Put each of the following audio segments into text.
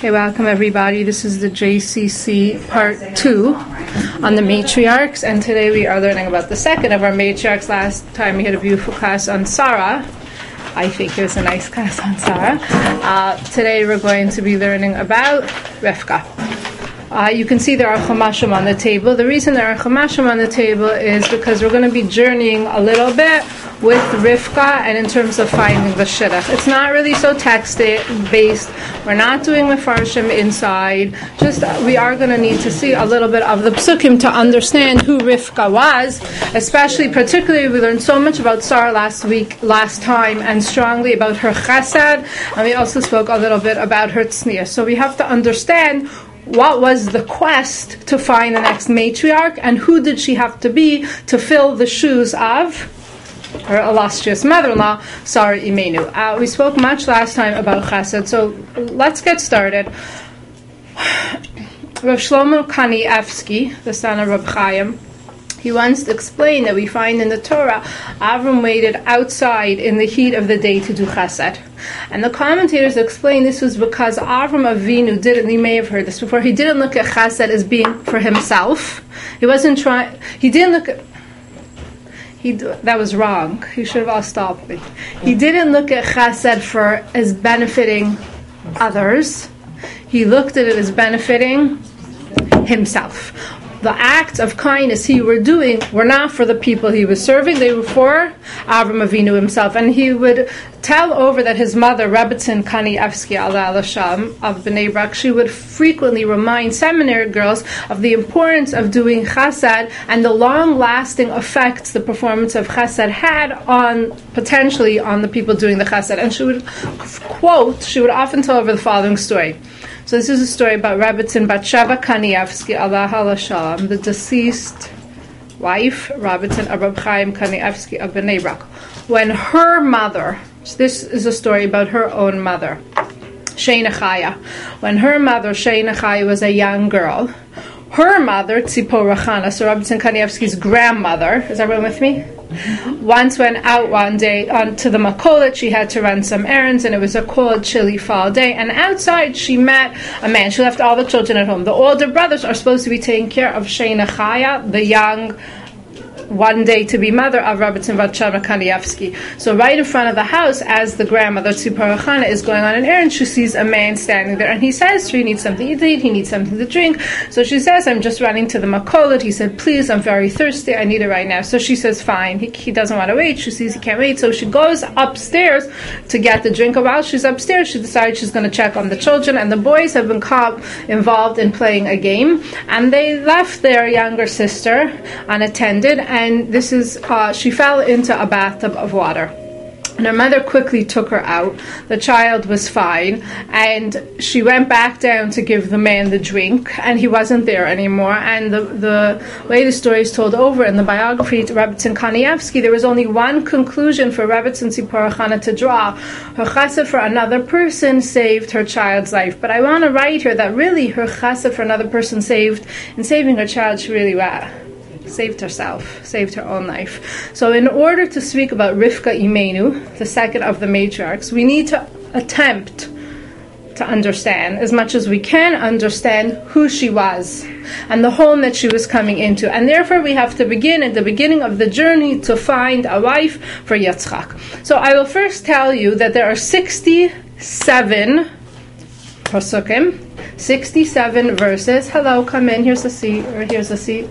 Okay, welcome everybody. This is the JCC part 2 on the matriarchs, and today we are learning about the second of our matriarchs. Last time we had a beautiful class on Sarah. I think it was a nice class on Sarah. Today we're going to be learning about Rivka. You can see there are chumashim on the table. The reason there are chumashim on the table is because we're going to be journeying a little bit with Rivka and in terms of finding the shidduch. It's not really so text-based. We're not doing mefarshim inside. Just we are going to need to see a little bit of the psukim to understand who Rivka was, particularly we learned so much about Sarah last time, and strongly about her chesed, and we also spoke a little bit about her tznius. So we have to understand what was the quest to find the next matriarch, and who did she have to be to fill the shoes of her illustrious mother-in-law, Sarah Imenu. We spoke much last time about chesed, so let's get started. Rav Shlomo Kanievsky, the son of Rab Chaim, he once explained that we find in the Torah, Avram waited outside in the heat of the day to do chesed. And the commentators explain this was because Avram Avinu you may have heard this before, he didn't look at chesed as being for himself. He wasn't trying, he didn't look at, that was wrong. You should have all stopped me. He didn't look at chesed as benefiting others. He looked at it as benefiting himself. The acts of kindness he were doing were not for the people he was serving, they were for Avram Avinu himself. And he would tell over that his mother, Rebbetzin Kanievsky Allah Sham of Bnei Brak, she would frequently remind seminary girls of the importance of doing chesed and the long-lasting effects the performance of chesed had potentially on the people doing the chesed. And she would often tell over the following story. So this is a story about Rebbetzin Batsheva Kanievsky, Allah Shalom, the deceased wife, Rebbetzin Rab Chaim Kanievsky of Bnei Brak. When her mother, this is a story about her own mother, Sheina Chaya. When her mother, Sheina Chaya, was a young girl, her mother, Tzipora Chana, so Rebbetzin Kanievsky's grandmother, is everyone with me? Once went out one day to the Makolet. She had to run some errands, and it was a cold, chilly fall day. And outside, she met a man. She left all the children at home. The older brothers are supposed to be taking care of Sheina Chaya, the young, one day to be mother of Rebbetzin Batsheva Kanievsky. So right in front of the house, as the grandmother Tzipora Chana is going on an errand, she sees a man standing there, and he says to her, he needs something to eat, he needs something to drink. So she says, I'm just running to the Makolet. He said, please, I'm very thirsty, I need it right now. So she says, fine. He doesn't want to wait. She sees he can't wait, so she goes upstairs to get the drink. And while she's upstairs, she decides she's going to check on the children, and the boys have been involved in playing a game, and they left their younger sister unattended, and this is she fell into a bathtub of water, and her mother quickly took her out. The child was fine, and she went back down to give the man the drink, and he wasn't there anymore. And the way the story is told over in the biography to Rebbetzin Kanievsky, there was only one conclusion for Rebbetzin Tzipora Chana to draw: her chesed for another person saved her child's life. But I want to write here that really her chesed for another person saving her child, she really saved herself, saved her own life. So in order to speak about Rivka Imenu, the second of the matriarchs, we need to attempt to understand, as much as we can understand, who she was and the home that she was coming into. And therefore we have to begin at the beginning of the journey to find a wife for Yitzchak. So I will first tell you that there are 67 pasukim, 67 verses. Hello, come in, here's a seat, or here's a seat.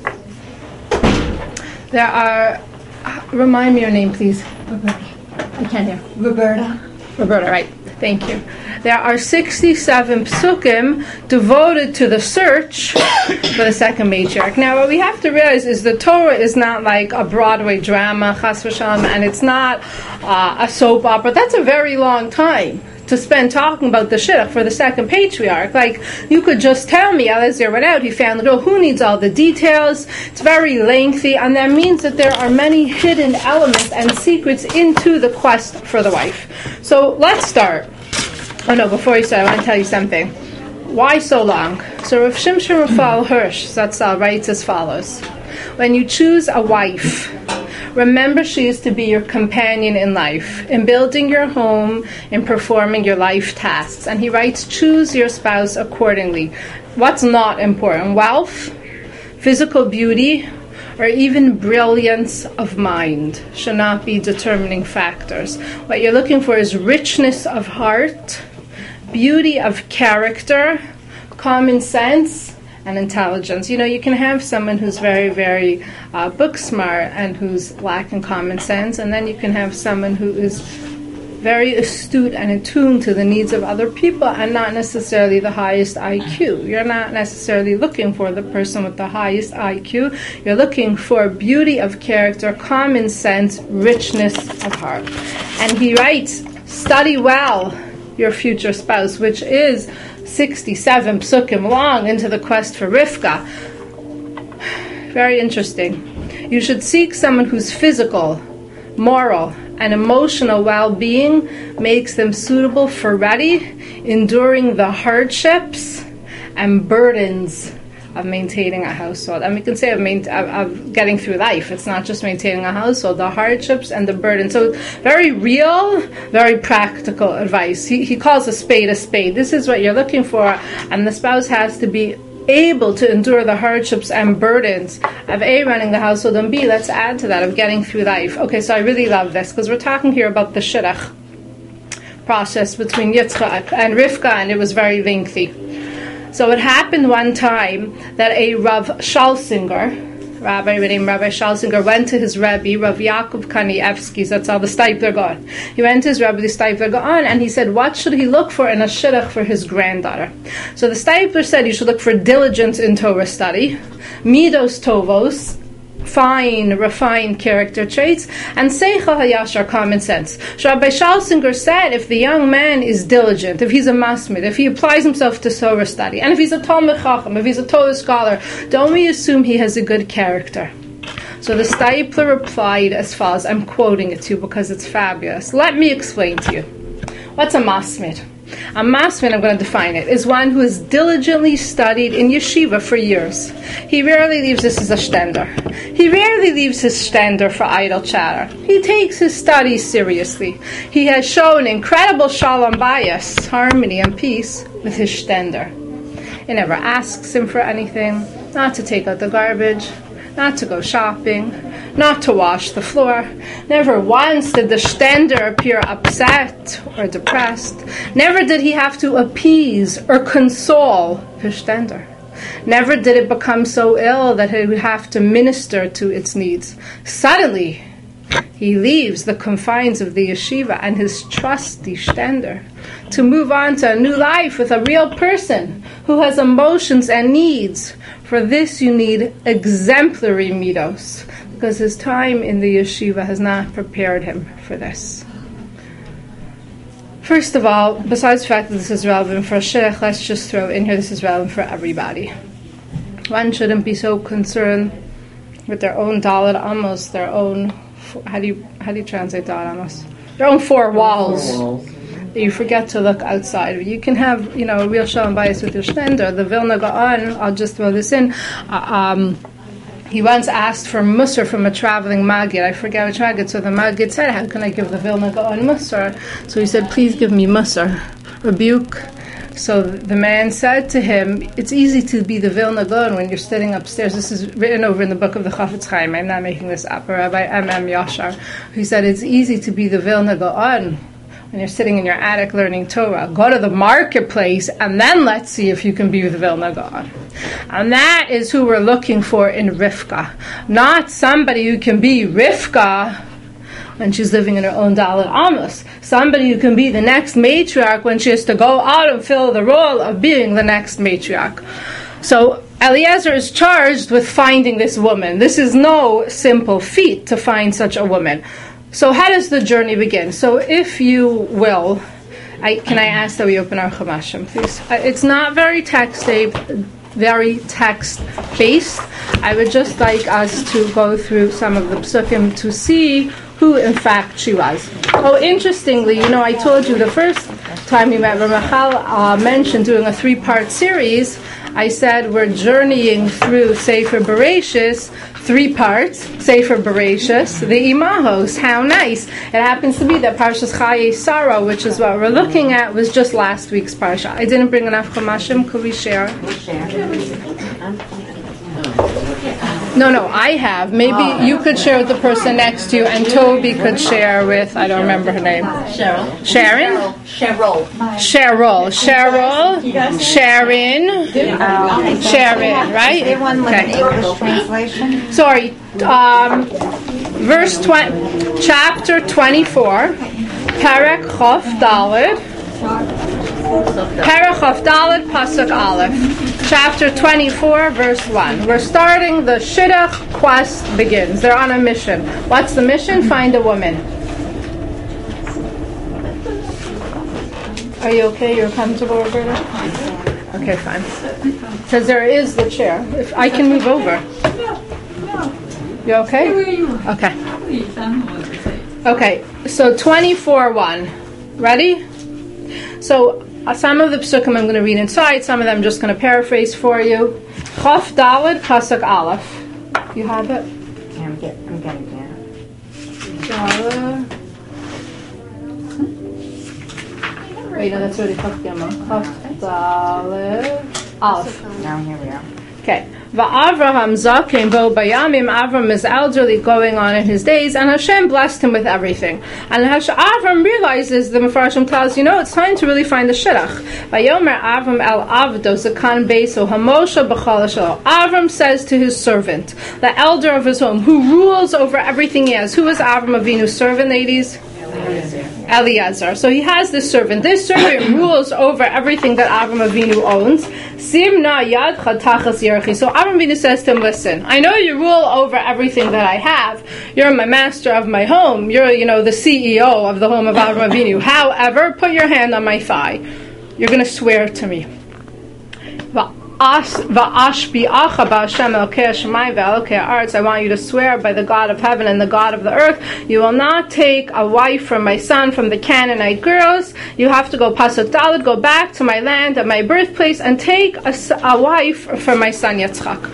There are, remind me your name, please. Roberta. I can't hear. Roberta, right. Thank you. There are 67 psukim devoted to the search for the second matriarch. Now, what we have to realize is the Torah is not like a Broadway drama, chas v'shalom, and it's not a soap opera. That's a very long time to spend talking about the shidduch for the second patriarch. Like, you could just tell me, Elazar went out, he found the girl, who needs all the details? It's very lengthy, and that means that there are many hidden elements and secrets into the quest for the wife. So, let's start. Oh no, before you start, I want to tell you something. Why so long? So, Rav Shimshon Raphael Hirsch, Zatzal, writes as follows. When you choose a wife, Remember, she is to be your companion in life, in building your home, in performing your life tasks. And he writes, choose your spouse accordingly. What's not important? Wealth, physical beauty, or even brilliance of mind should not be determining factors. What you're looking for is richness of heart, beauty of character, common sense, and intelligence. You can have someone who's very, very book smart and who's lacking common sense, and then you can have someone who is very astute and attuned to the needs of other people and not necessarily the highest IQ. You're not necessarily looking for the person with the highest IQ. You're looking for beauty of character, common sense, richness of heart. And he writes, study well your future spouse, which is 67 psukim long into the quest for Rivka. Very interesting. You should seek someone whose physical, moral, and emotional well-being makes them suitable for enduring the hardships and burdens of maintaining a household. And we can say of getting through life. It's not just maintaining a household, the hardships and the burdens. So very real, very practical advice. He calls a spade a spade. This is what you're looking for, and the spouse has to be able to endure the hardships and burdens of A, running the household, and B, let's add to that, of getting through life. Okay, so I really love this, because we're talking here about the shidduch process between Yitzchak and Rivka, and it was very lengthy. So it happened one time that a Rav Shalsinger, Rabbi named Rabbi Shalsinger, went to his Rebbe, Rav Yaakov Kanievsky, that's how the Steipler Gaon. He went to his Rebbe, the Steipler Gaon, and he said, what should he look for in a shidduch for his granddaughter? So the Steipler said he should look for diligence in Torah study, midos tovos, fine, refined character traits, and seichel hayashar, common sense. So Rabbi Shalsinger said, if the young man is diligent, if he's a masmid, if he applies himself to Torah study, and if he's a Talmid Chacham, if he's a Torah scholar, don't we assume he has a good character? So the Steipler replied as follows. I'm quoting it to you because it's fabulous. Let me explain to you. What's a masmid? A masmid, I'm going to define it, is one who has diligently studied in yeshiva for years. He rarely leaves this as a stender. He rarely leaves his stender for idle chatter. He takes his studies seriously. He has shown incredible shalom bayis, harmony and peace, with his stender. He never asks him for anything, not to take out the garbage, not to go shopping, not to wash the floor. Never once did the stender appear upset or depressed. Never did he have to appease or console his stender. Never did it become so ill that he would have to minister to its needs. Suddenly, he leaves the confines of the yeshiva and his trusty stender to move on to a new life with a real person who has emotions and needs. For this you need exemplary midos, because his time in the yeshiva has not prepared him for this. First of all, besides the fact that this is relevant for a shidduch, let's just throw in here this is relevant for everybody. One shouldn't be so concerned with their own dalet amos, their own, how do you translate dalet amos? Their own four walls. You forget to look outside. You can have, a real shalom bayis with your stender. The Vilna Gaon, I'll just throw this in. He once asked for musar from a traveling maggid. I forget which maggid. So the maggid said, how can I give the Vilna Gaon musar? So he said, please give me musar. Rebuke. So the man said to him, it's easy to be the Vilna Gaon when you're sitting upstairs. This is written over in the book of the Chafetz Chaim. I'm not making this up. Rabbi M.M. Yashar. He said, it's easy to be the Vilna Gaon when you're sitting in your attic learning Torah. Go to the marketplace and then let's see if you can be with Vilna Gaon. And that is who we're looking for in Rivka. Not somebody who can be Rivka when she's living in her own dalet amos. Somebody who can be the next matriarch when she has to go out and fill the role of being the next matriarch. So Eliezer is charged with finding this woman. This is no simple feat to find such a woman. So how does the journey begin? So if you will, can I ask that we open our Chumashim, please? It's not very text-based. I would just like us to go through some of the psukim to see who in fact she was. Oh, interestingly, I told you the first time you met Ramachal mentioned doing a 3-part series, I said we're journeying through Sefer Bereshis, 3 parts, Sefer Bereshis, the Imahos. How nice. It happens to be that Parshas Chaye Sarah, which is what we're looking at, was just last week's Parsha. I didn't bring enough Chumashim. Could we share? No, I have. Maybe you could share with the person next to you, and Toby could share with, I don't remember her name. Cheryl. Sharon? Cheryl, right? Everyone with an English translation. Sorry. Verse 20, chapter 24, Perek Chof Daled. Perek Chof Daled, Pasuk Aleph. Chapter 24, verse 1. We're starting the Shidduch quest begins. They're on a mission. What's the mission? Find a woman. Are you okay? You're comfortable, Roberta? Okay, fine. Because there is the chair. If I can move over. You okay? Okay. Okay, so 24:1. Ready? So some of the psukim I'm going to read inside. Some of them I'm just going to paraphrase for you. Chof Daled Pasuk Aleph. You have it? Yeah, I'm getting there. Wait, no, that's already Chof Gimel. Chof Daled Aleph. Now here we are. Okay. Va'avraham zaken bo bayamim. Avram is elderly, going on in his days, and Hashem blessed him with everything. And Avram realizes, the Mefarshim tells, it's time to really find the shidduch. Vayomer Avram el avdo zakan beiso hamosha b'chol shelo. Avram says to his servant, the elder of his home, who rules over everything he has. Who is Avram Avinu's servant, ladies? Eliezer. So he has this servant. This servant rules over everything that Avram Avinu owns. Simna yadcha tachas yerchi. So Avram Avinu says to him, listen, I know you rule over everything that I have. You're my master of my home. You're, the CEO of the home of Avram Avinu. However, put your hand on my thigh. You're going to swear to me. I want you to swear by the God of heaven and the God of the earth, you will not take a wife from my son from the Canaanite girls. You have to go Pasuk Daled, go back to my land and my birthplace and take a wife from my son Yitzchak.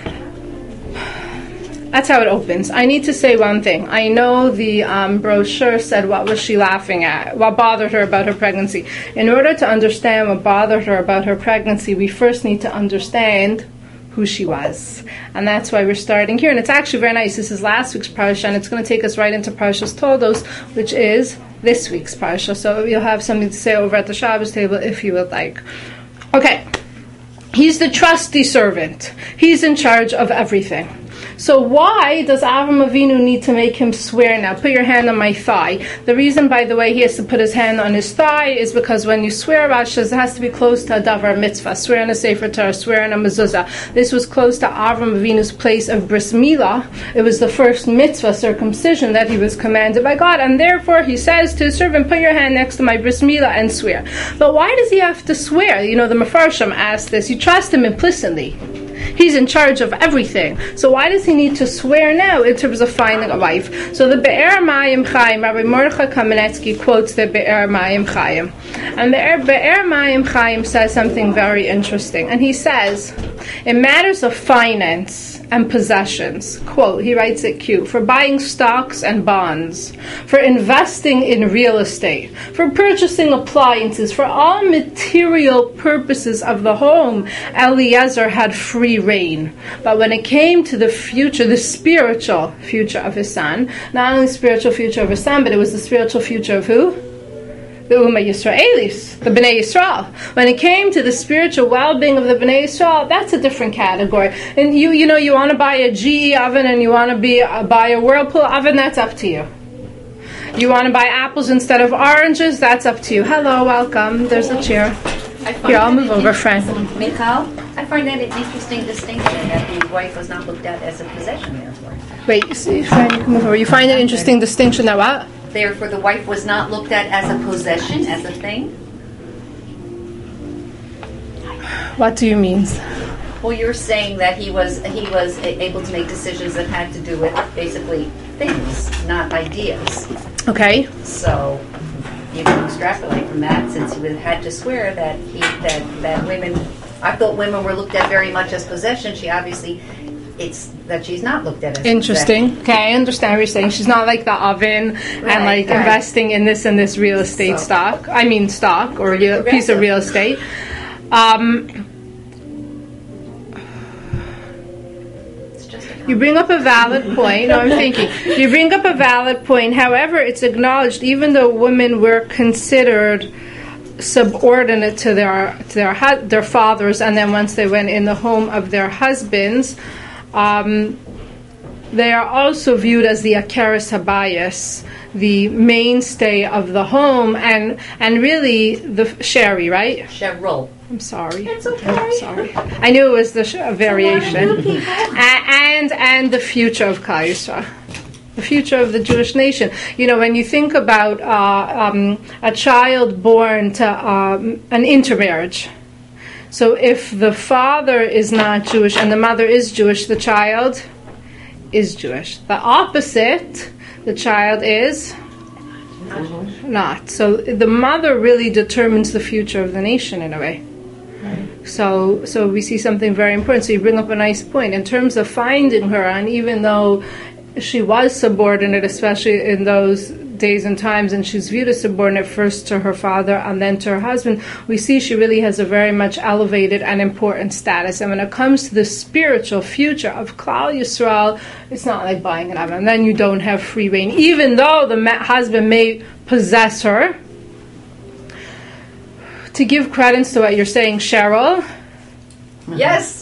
That's how it opens. I need to say one thing. I know the brochure said what was she laughing at, what bothered her about her pregnancy. In order to understand what bothered her about her pregnancy, we first need to understand who she was. And that's why we're starting here. And it's actually very nice. This is last week's parsha, and it's going to take us right into Parshas Toldos, which is this week's parsha. So you'll have something to say over at the Shabbos table if you would like. Okay. He's the trusty servant. He's in charge of everything. So why does Avram Avinu need to make him swear now? Put your hand on my thigh. The reason, by the way, he has to put his hand on his thigh is because when you swear, Rashi says it has to be close to a davar mitzvah. Swear in a sefer Torah, swear in a mezuzah. This was close to Avram Avinu's place of bris milah. It was the first mitzvah, circumcision, that he was commanded by God, and therefore he says to his servant, put your hand next to my bris milah and swear. But why does he have to swear? The Mefarshim asked this. You trust him implicitly. He's in charge of everything. So why does he need to swear now in terms of finding a wife? So the Be'er Mayim Chaim, Rabbi Mordechai Kamenetsky quotes the Be'er Mayim Chaim. And the Be'er Mayim Chaim says something very interesting. And he says, in matters of finance and possessions, quote, he writes it cute, for buying stocks and bonds, for investing in real estate, for purchasing appliances, for all material purposes of the home, Eliezer had free reign. But when it came to the future, the spiritual future of his son, not only the spiritual future of his son, but it was the spiritual future of who? The Ummah Yisraelis, the Bnei Yisrael. When it came to the spiritual well-being of the Bnei Yisrael, that's a different category. And you want to buy a GE oven and you want to buy a Whirlpool oven, that's up to you. You want to buy apples instead of oranges, that's up to you. Hello, welcome. There's a chair. Here, I'll move over, friend. Michal, I find that an interesting distinction that the wife was not looked at as a possession, therefore. Wait, see, friend, you can move over. You find an interesting distinction that what? Therefore, the wife was not looked at as a possession, as a thing. What do you mean? Well, you're saying that he was able to make decisions that had to do with basically things, not ideas. Okay. So you can extrapolate from that, since he had to swear that that women. I thought women were looked at very much as possession. She obviously, it's that she's not looked at as Interesting. possession. Okay, I understand what you're saying. She's not like the oven and like investing in this and this real estate stock. I mean stock or a piece of real estate. You bring up a valid point. No, I'm thinking. You bring up a valid point. However, it's acknowledged even though women were considered subordinate to their fathers, and then once they went in the home of their husbands, they are also viewed as the Akeres Habayis, the mainstay of the home, and really the Sherry, right? Cheryl. I'm sorry. It's okay. I'm sorry. I knew it was the variation. And the future of Klal Yisrael. The future of the Jewish nation. You know, when you think about a child born to an intermarriage, so if the father is not Jewish and the mother is Jewish, the child is Jewish. The opposite, the child is not. So the mother really determines the future of the nation in a way. So we see something very important. So you bring up a nice point in terms of finding her, and even though she was subordinate, especially in those days and times, and she's viewed as subordinate first to her father and then to her husband, we see she really has a very much elevated and important status. And when it comes to the spiritual future of Klal Yisrael, it's not like buying an oven, and then you don't have free reign, even though the husband may possess her. To give credence to what you're saying, Cheryl, Yes.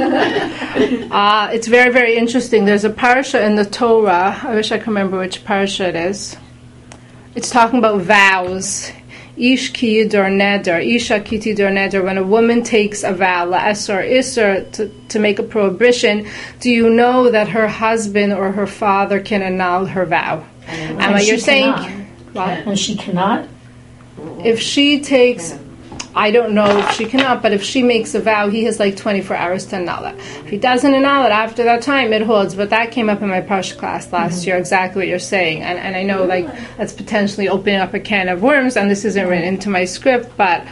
it's very, very interesting. There's a parasha in the Torah. I wish I could remember which parasha it is. It's talking about vows. Ish ki yidor neder, isha ki tidor neder. When a woman takes a vow, la'esor isser, to make a prohibition, do you know that her husband or her father can annul her vow? And what you're saying, what? And she cannot? If she takes, I don't know if she cannot, but if she makes a vow, he has like 24 hours to annul it. If he doesn't annul it after that time, it holds. But that came up in my Parsha class last year, exactly what you're saying. And I know like that's potentially opening up a can of worms, and this isn't written into my script, but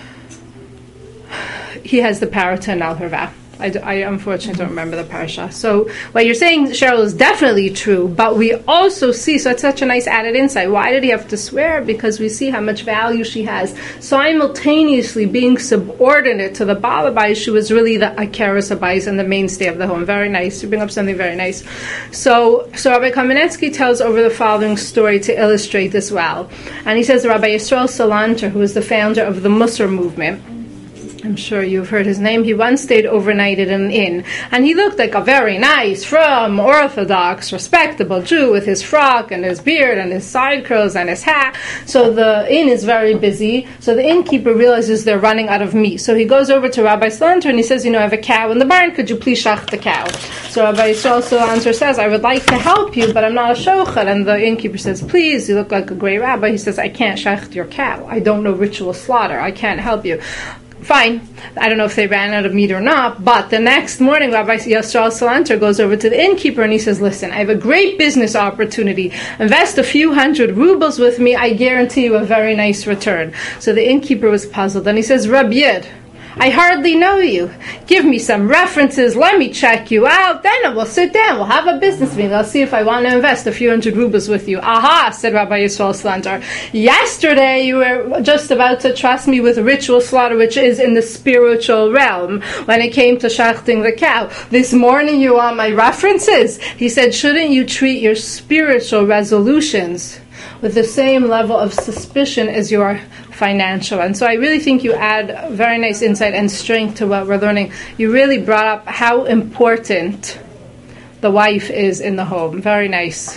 he has the power to annul her vow. I unfortunately don't remember the parasha. So what you're saying, Cheryl, is definitely true, but we also see, so it's such a nice added insight. Why did he have to swear? Because we see how much value she has. Simultaneously being subordinate to the Baal Habayis, she was really the Akeres Habayis and the mainstay of the home. Very nice. You bring up something very nice. So Rabbi Kamenetsky tells over the following story to illustrate this well. And he says Rabbi Yisrael Salanter, who is the founder of the Musar movement, I'm sure you've heard his name. He once stayed overnight at an inn, and he looked like a very nice, frum, orthodox, respectable Jew with his frock and his beard and his side curls and his hat. So the inn is very busy. So the innkeeper realizes they're running out of meat. So he goes over to Rabbi Salanter and he says, I have a cow in the barn. Could you please shach the cow? So Rabbi Yisrael Salanter says, I would like to help you, but I'm not a shochet. And the innkeeper says, please, you look like a great rabbi. He says, I can't shach your cow. I don't know ritual slaughter. I can't help you. Fine. I don't know if they ran out of meat or not, but the next morning, Rabbi Yisrael Salanter goes over to the innkeeper and he says, listen, I have a great business opportunity. Invest a few hundred rubles with me. I guarantee you a very nice return. So the innkeeper was puzzled and he says, Rabbi Yid, I hardly know you. Give me some references. Let me check you out. Then we'll sit down. We'll have a business meeting. I'll see if I want to invest a few hundred rubles with you. Aha, said Rabbi Yisrael Salanter. Yesterday you were just about to trust me with ritual slaughter, which is in the spiritual realm, when it came to shachting the cow. This morning you want my references? He said, shouldn't you treat your spiritual resolutions with the same level of suspicion as your financial? And so I really think you add very nice insight and strength to what we're learning. You really brought up how important the wife is in the home. Very nice.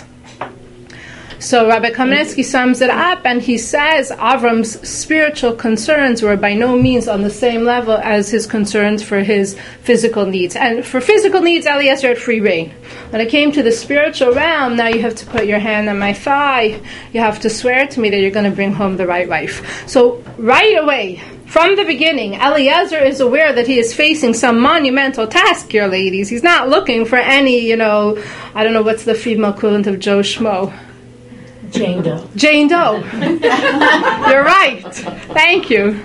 So Rabbi Kamenetsky sums it up and he says Avram's spiritual concerns were by no means on the same level as his concerns for his physical needs. And for physical needs, Eliezer had free reign. When it came to the spiritual realm, now you have to put your hand on my thigh. You have to swear to me that you're going to bring home the right wife. So right away, from the beginning, Eliezer is aware that he is facing some monumental task here, ladies. He's not looking for any, I don't know what's the female equivalent of Joe Schmo. Jane Doe. Jane Doe. You're right. Thank you.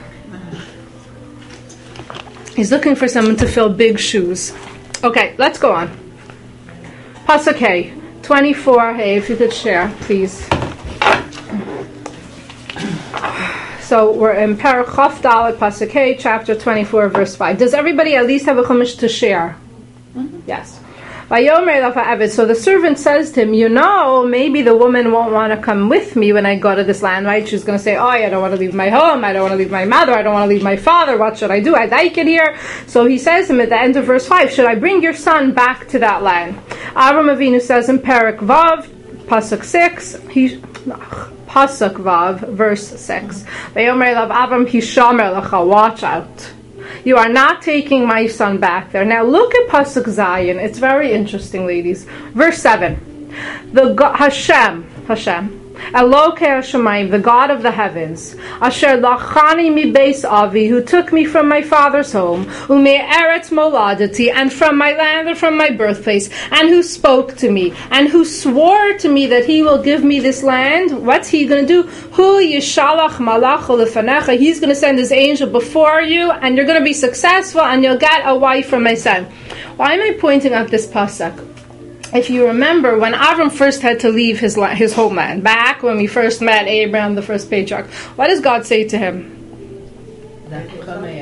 He's looking for someone to fill big shoes. Okay, let's go on. Pasuk Hey, 24. Hey, if you could share, please. So we're in Perek Chaf Dalet, Pasuk Hey, chapter 24, verse 5. Does everybody at least have a chumash to share? Yes. So the servant says to him, maybe the woman won't want to come with me when I go to this land, right? She's going to say, I don't want to leave my home, I don't want to leave my mother, I don't want to leave my father, what should I do? I like it here. So he says to him at the end of verse 5, should I bring your son back to that land? Avram Avinu says in Perek Vav, Pasuk 6, Pasuk Vav, verse 6, watch out. You are not taking my son back there. Now look at Pasuk Zayin. It's very interesting, ladies. Verse 7. Hashem, Elokei Hashemayim, the God of the heavens, Asher lachani mi beis avi, who took me from my father's home, ume'eretz moladati, and from my land and from my birthplace, and who spoke to me, and who swore to me that he will give me this land. What's he going to do? Hu yishalach malacho lefanecha. He's going to send his angel before you, and you're going to be successful, and you'll get a wife for my son. Why am I pointing out this pasuk? If you remember, when Avram first had to leave his homeland, back when we first met Abraham, the first patriarch, what does God say to him? And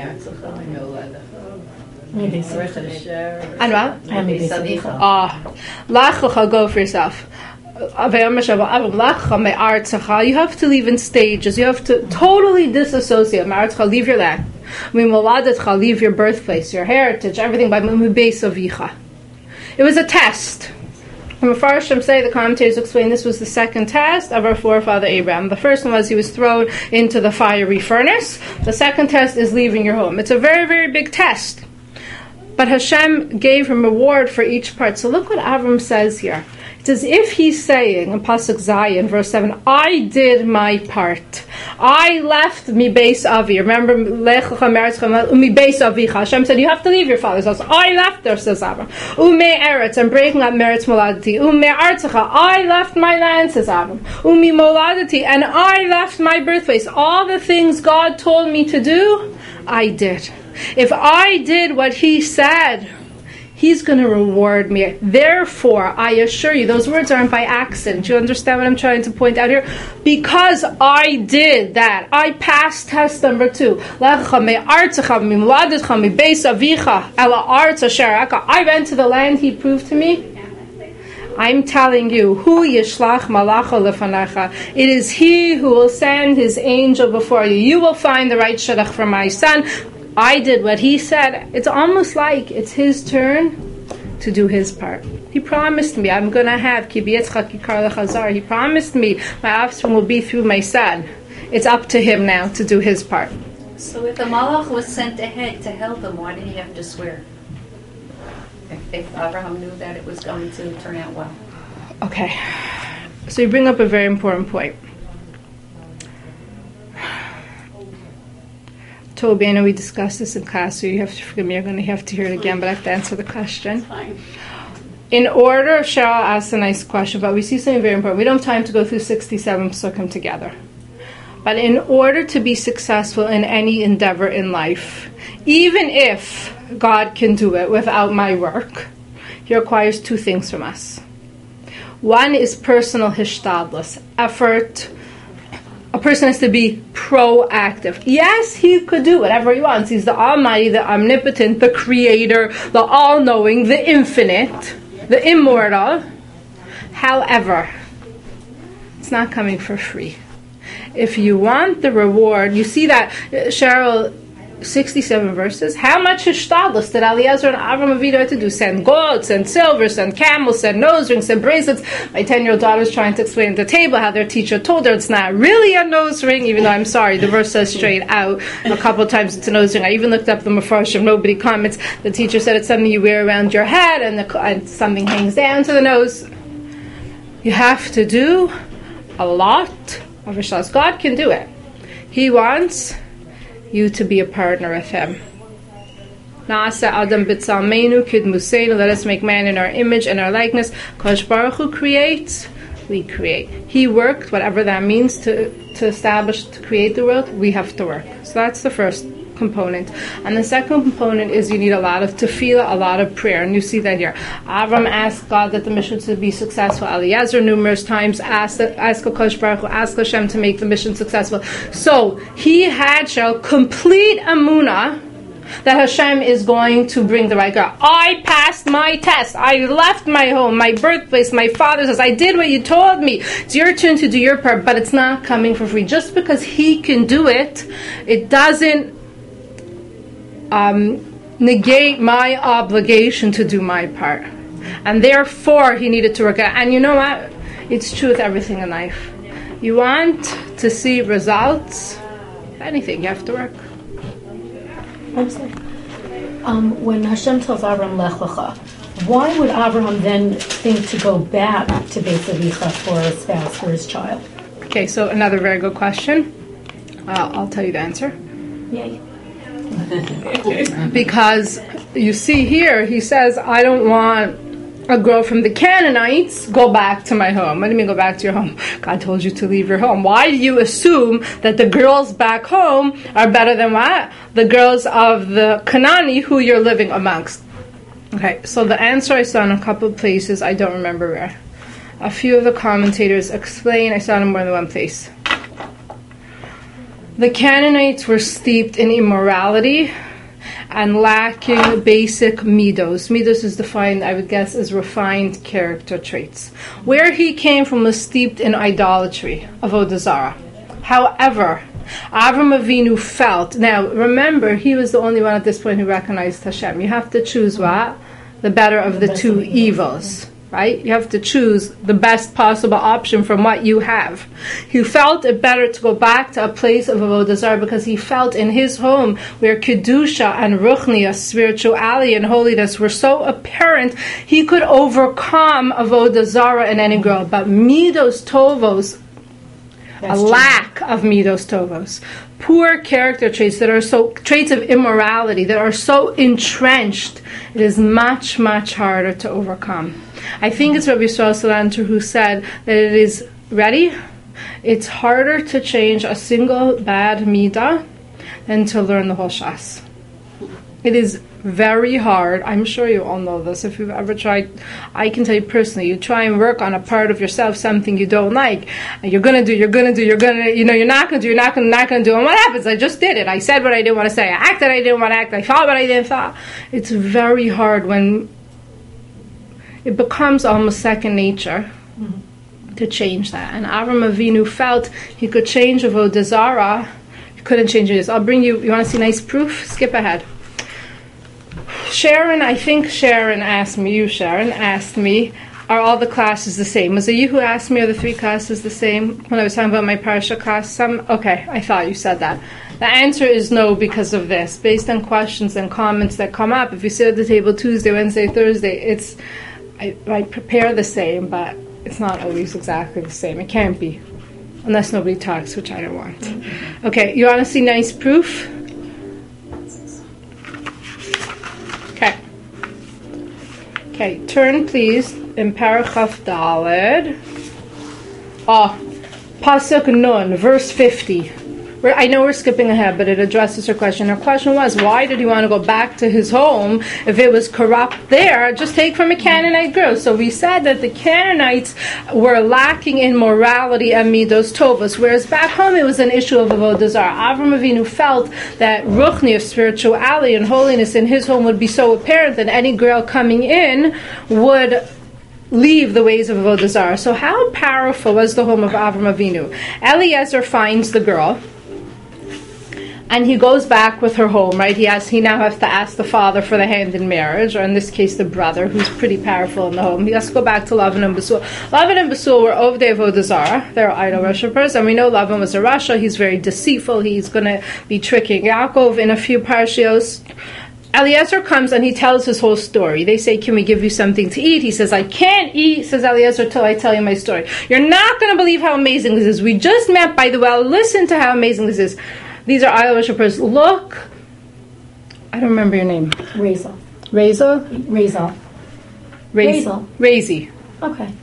what? Lachacha, go for yourself. You have to leave in stages. You have to totally disassociate. Leave your land. Leave your birthplace, your heritage, everything. It was a test. The Mefarshim say, the commentators explain, this was the second test of our forefather Abraham. The first one was he was thrown into the fiery furnace. The second test is leaving your home. It's a very, very big test. But Hashem gave him reward for each part. So look what Avram says here. It's as if he's saying in Pasuk Zayin, verse 7, I did my part. I left mi beis avi. Remember, mi beis avicha. Hashem said, you have to leave your father's house. I left there, says Avram. Ume eretz, I'm breaking up meretz moladati. Ume artzacha, I left my land, says Avram. Umi moladati, and I left my birthplace. All the things God told me to do, I did. If I did what he said, He's going to reward me. Therefore, I assure you, those words aren't by accident. You understand what I'm trying to point out here? Because I did that. I passed test number 2. I went to the land He proved to me. I'm telling you, Hu yishlach malacha lefanecha. It is He who will send His angel before you. You will find the right shidduch for my son. I did what He said. It's almost like it's His turn to do His part. He promised me, I'm going to have Ki b'yitzchak yikar lechazar. He promised me my offspring will be through my son. It's up to him now to do his part. So if the malach was sent ahead to help him, why did he have to swear? If Abraham knew that it was going to turn out well. Okay. So you bring up a very important point. Toby, I know we discussed this in class, so you have to forgive me. You're going to have to hear it again, but I have to answer the question. Fine. In order, Cheryl asked a nice question, but we see something very important. We don't have time to go through 67 psukim together. But in order to be successful in any endeavor in life, even if God can do it without my work, He requires 2 things from us. One is personal hishtadlus, effort. A person has to be proactive. Yes, He could do whatever He wants. He's the Almighty, the Omnipotent, the Creator, the All-Knowing, the Infinite, the Immortal. However, it's not coming for free. If you want the reward, you see that, Cheryl, 67 verses. How much hishtadlus did Eliezer and Avram Avinu have to do? Send gold, send silver, send camels, send nose rings, send bracelets. My 10-year-old daughter is trying to explain at the table how their teacher told her it's not really a nose ring, even though I'm sorry, the verse says straight out a couple of times it's a nose ring. I even looked up the Mefarshim, nobody comments. The teacher said it's something you wear around your head and something hangs down to the nose. You have to do a lot of hishtadlus. God can do it. He wants you to be a partner with Him. Na'asa Adam b'tzalmeinu kidmuseinu. Let us make man in our image and our likeness. Kosh Baruch Hu creates. we create. He worked, whatever that means, to establish, to create the world. We have to work. So that's the first component. And the second component is you need a lot of tefillah, a lot of prayer. And you see that here. Avram asked God that the mission to be successful. Eliezer numerous times asked HaKadosh Baruch Hu, asked Hashem to make the mission successful. So he had complete emunah that Hashem is going to bring the right girl. I passed my test. I left my home, my birthplace, my father's house. I did what you told me. It's your turn to do your part, but it's not coming for free. Just because he can do it, it doesn't negate my obligation to do my part. And therefore, he needed to work out. And you know what? It's true with everything in life. You want to see results, anything, you have to work. When Hashem tells Avram, Lech Lecha, why would Avram then think to go back to Beit Avicha for a spouse, for his child? Okay, so another very good question. I'll tell you the answer. Yay. Because you see here, he says, I don't want a girl from the Canaanites, go back to my home. What do you mean go back to your home? God told you to leave your home. Why do you assume that the girls back home are better than what? The girls of the Canaani who you're living amongst. Okay, so the answer I saw in a couple of places, I don't remember where. A few of the commentators explain, I saw it in more than one place. The Canaanites were steeped in immorality and lacking basic midos. Midos is defined, I would guess, as refined character traits. Where he came from was steeped in idolatry, avodah zarah. However, Avram Avinu felt, now remember, he was the only one at this point who recognized Hashem. You have to choose what? The better of the two evils. Right? You have to choose the best possible option from what you have. He felt it better to go back to a place of avodah zarah because he felt in his home where kedusha and ruchniya, spirituality and holiness were so apparent, he could overcome avodah zarah in any girl. But midos tovos, a lack of midos tovos, poor character traits that are so traits of immorality that are so entrenched, it is much, much harder to overcome. I think it's Rabbi Yisrael Salanter who said that it is ready. It's harder to change a single bad midah than to learn the whole shas. It is very hard. I'm sure you all know this. If you've ever tried, I can tell you personally, you try and work on a part of yourself, something you don't like, and you're not gonna do, and what happens? I just did it. I said what I didn't want to say. I acted I didn't want to act. I thought what I didn't thought. It's very hard when it becomes almost second nature to change that. And Avram Avinu felt he could change avodah zarah. He couldn't change this. I'll bring you. You want to see nice proof? Skip ahead. Sharon asked me, are all the classes the same? Was it you who asked me, are the three classes the same? When I was talking about my parsha class, okay, I thought you said that. The answer is no because of this. Based on questions and comments that come up, if you sit at the table Tuesday, Wednesday, Thursday, I prepare the same, but it's not always exactly the same. It can't be, unless nobody talks, which I don't want. Okay, you want to see nice proof? Okay, turn please in Parachaf Daled. Pasuk Nun, verse 50. I know we're skipping ahead, but it addresses her question. Her question was, why did he want to go back to his home if it was corrupt there? Just take from a Canaanite girl. So we said that the Canaanites were lacking in morality and midos tovos, whereas back home it was an issue of avodah zarah. Avram Avinu felt that ruchni of spirituality and holiness in his home would be so apparent that any girl coming in would leave the ways of avodah zarah. So how powerful was the home of Avram Avinu? Eliezer finds the girl, and he goes back with her home, right? He now has to ask the father for the hand in marriage, or in this case, the brother, who's pretty powerful in the home. He has to go back to Lavan and Besul. Lavan and Besul were over the avodah zarah. They're idol worshippers, and we know Lavan was a rasha. He's very deceitful. He's going to be tricking Yaakov in a few parshios. Eliezer comes and he tells his whole story. They say, can we give you something to eat? He says, I can't eat, says Eliezer, till I tell you my story. You're not going to believe how amazing this is. We just met by the well. Listen to how amazing this is. These are idol worshippers. Look. I don't remember your name. Razel. Razel? Razel. Razy. Okay.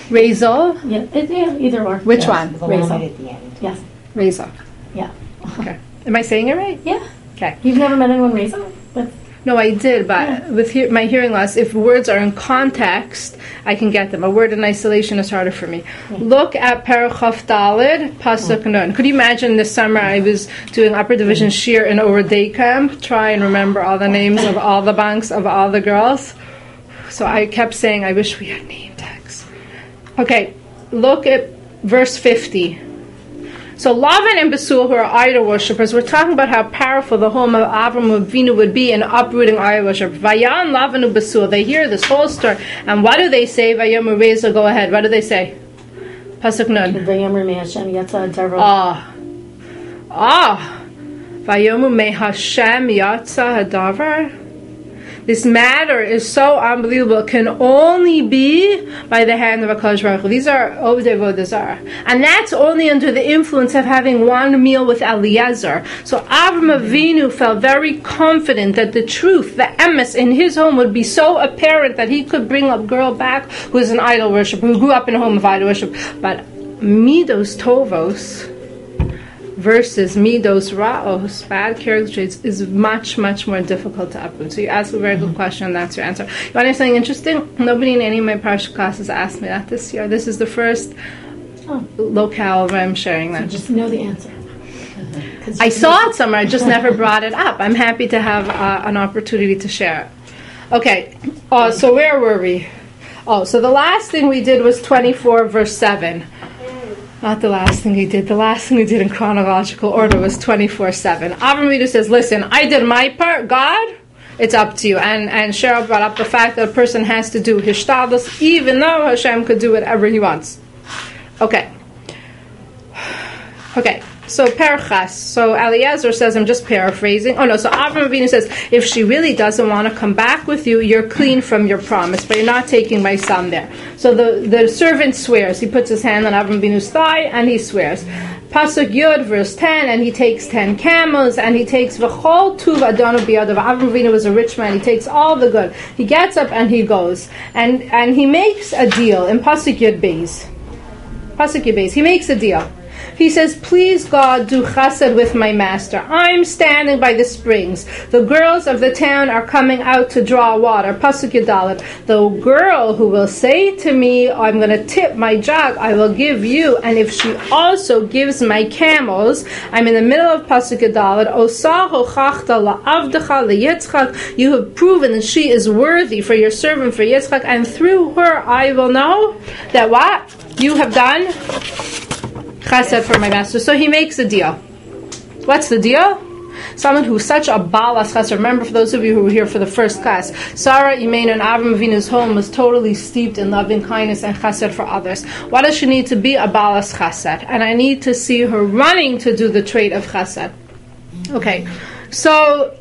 Razel. Yeah, either or. Which Yes, one? with a line Razel. at the end. Yes. Razel. Yeah. Okay. Am I saying it right? Yeah. Okay. You've never met anyone Razel? No, I did, but with my hearing loss, if words are in context, I can get them. A word in isolation is harder for me. Look at Parachav Dalid, Pasuk Nun. Could you imagine this summer I was doing upper division shir in over day camp, try and remember all the names of all the banks of all the girls? So I kept saying, I wish we had name tags. Okay, look at verse 50. So Lavan and Besul, who are idol worshippers, we're talking about how powerful the home of Avram Avinu would be in uprooting idol worship. Vayan Lavan and Besul, they hear this whole story, and what do they say? Vayom Reza, go ahead. What do they say? Pasuk Nun. Vayomu me Hashem yatsa hadavar. This matter is so unbelievable. It can only be by the hand of a Kodesh Baruch Hu. These are Ovdei Avodah Zarah. And that's only under the influence of having one meal with Eliezer. So Avram Avinu felt very confident that the truth, the emes in his home would be so apparent that he could bring a girl back who is an idol worshiper, who grew up in a home of idol worship. But Midos Tovos versus Midos Ra'os, bad character traits, is much, much more difficult to uproot. So you ask a very good question, and that's your answer. You want to hear something interesting? Nobody in any of my parsha classes asked me that this year. This is the first locale where I'm sharing that. So just know the answer. I saw it somewhere, I just never brought it up. I'm happy to have an opportunity to share it. Okay, so where were we? So the last thing we did was 24 verse 7. Not the last thing he did. The last thing he did in chronological order was 24/7. Avram Avinu says, listen, I did my part. God, it's up to you. And Cheryl brought up the fact that a person has to do hishtadlus, even though Hashem could do whatever he wants. Okay. So Perchas. So Eliezer says, I'm just paraphrasing. So Avram Avinu says, if she really doesn't want to come back with you, you're clean from your promise, but you're not taking my son there. So the servant swears. He puts his hand on Avram Avinu's thigh and he swears. Pasuk Yud, verse 10, and he takes 10 camels, and he takes V'chol Tuv Adonu B'yadav. Avram Avinu was a rich man. He takes all the good. He gets up and he goes. And he makes a deal in Pasuk Yud Beis. He makes a deal. He says, please God, do chesed with my master. I'm standing by the springs. The girls of the town are coming out to draw water. Pasuk Yudalet. The girl who will say to me, I'm going to tip my jug, I will give you. And if she also gives my camels, I'm in the middle of Pasuk Yudalet. Osaho chachta la'avdecha leYitzchak. You have proven that she is worthy for your servant, for Yitzchak. And through her I will know that what? You have done chesed for my master. So he makes a deal. What's the deal? Someone who's such a balas chesed. Remember, for those of you who were here for the first class, Sarah Imeinu and Avram Avinu's home was totally steeped in loving kindness and chesed for others. Why does she need to be a balas chesed? And I need to see her running to do the trait of chesed. Okay, so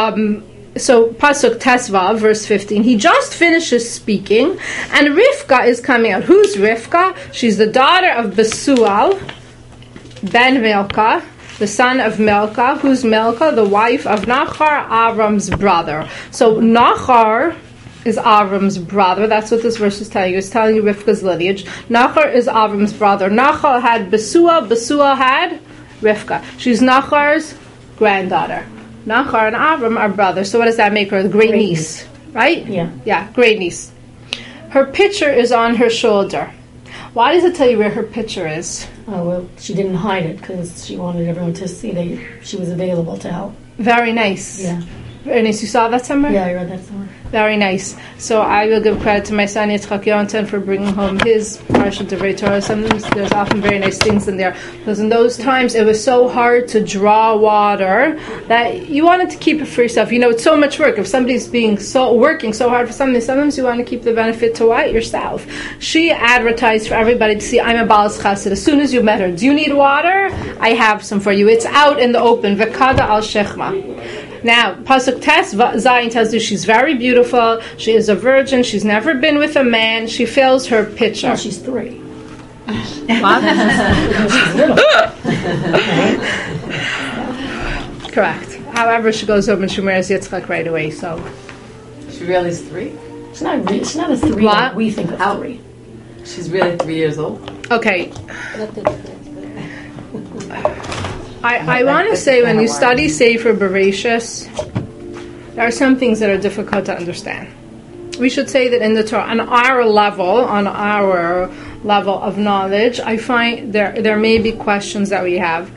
Pasuk Tesvav, verse 15, he just finishes speaking, and Rivka is coming out. Who's Rivka? She's the daughter of Besual, ben Milcah, the son of Milcah. Who's Milcah? The wife of Nachar, Avram's brother. So Nachar is Avram's brother. That's what this verse is telling you. It's telling you Rivka's lineage. Nachar is Avram's brother. Nachar had Besual. Besual had Rivka. She's Nachar's granddaughter. Nachar and Avram are brothers. So what does that make her? The great niece, right? Yeah, great niece. Her picture is on her shoulder. Why does it tell you where her picture is? Oh, well, she didn't hide it because she wanted everyone to see that she was available to help. Very nice. Yeah. Very nice. You saw that somewhere? Yeah, I read that somewhere. Very nice. So I will give credit to my son Yitzchak Yonatan for bringing home his Parshat Devrei Torah. Sometimes there's often very nice things in there. Because in those times it was so hard to draw water that you wanted to keep it for yourself. You know, it's so much work. If somebody's working so hard for something, sometimes you want to keep the benefit to what? Yourself. She advertised for everybody to see, I'm a Balas Chassid. As soon as you met her, do you need water? I have some for you. It's out in the open. Vekada al Shechma. Now, Pasuk Tes Zayin tells you she's very beautiful. She is a virgin. She's never been with a man. She fills her pitcher. Well, she's 3. What? Correct. However, she goes home and she marries Yitzchak right away. So she really is 3. She's not a 3 like we think of 3. She's really 3 years old. Okay. I want to say when you study Sefer Bereshis, there are some things that are difficult to understand. We should say that in the Torah, on our level of knowledge, I find there may be questions that we have.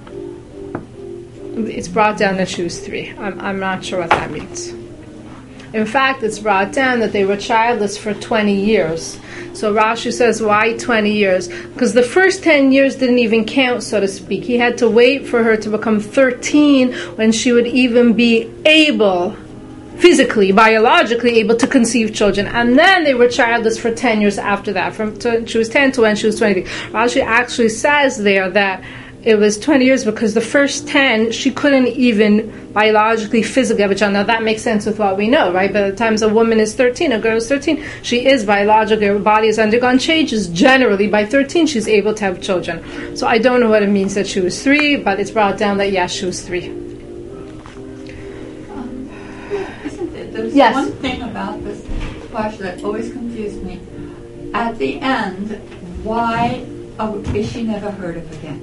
It's brought down that she was 3. I'm not sure what that means. In fact, it's brought down that they were childless for 20 years. So Rashi says, why 20 years? Because the first 10 years didn't even count, so to speak. He had to wait for her to become 13 when she would even be able, physically, biologically able to conceive children. And then they were childless for 10 years after that. From she was 10 to when she was 20. Rashi actually says there that it was 20 years because the first 10, she couldn't even biologically, physically have a child. Now that makes sense with what we know, right? By the time a woman is 13, a girl is 13, she is biologically, her body has undergone changes. Generally, by 13, she's able to have children. So I don't know what it means that she was 3, but it's brought down that, yes, she was 3. Isn't it? There's Yes. one thing about this question that always confused me. At the end, why is she never heard of again?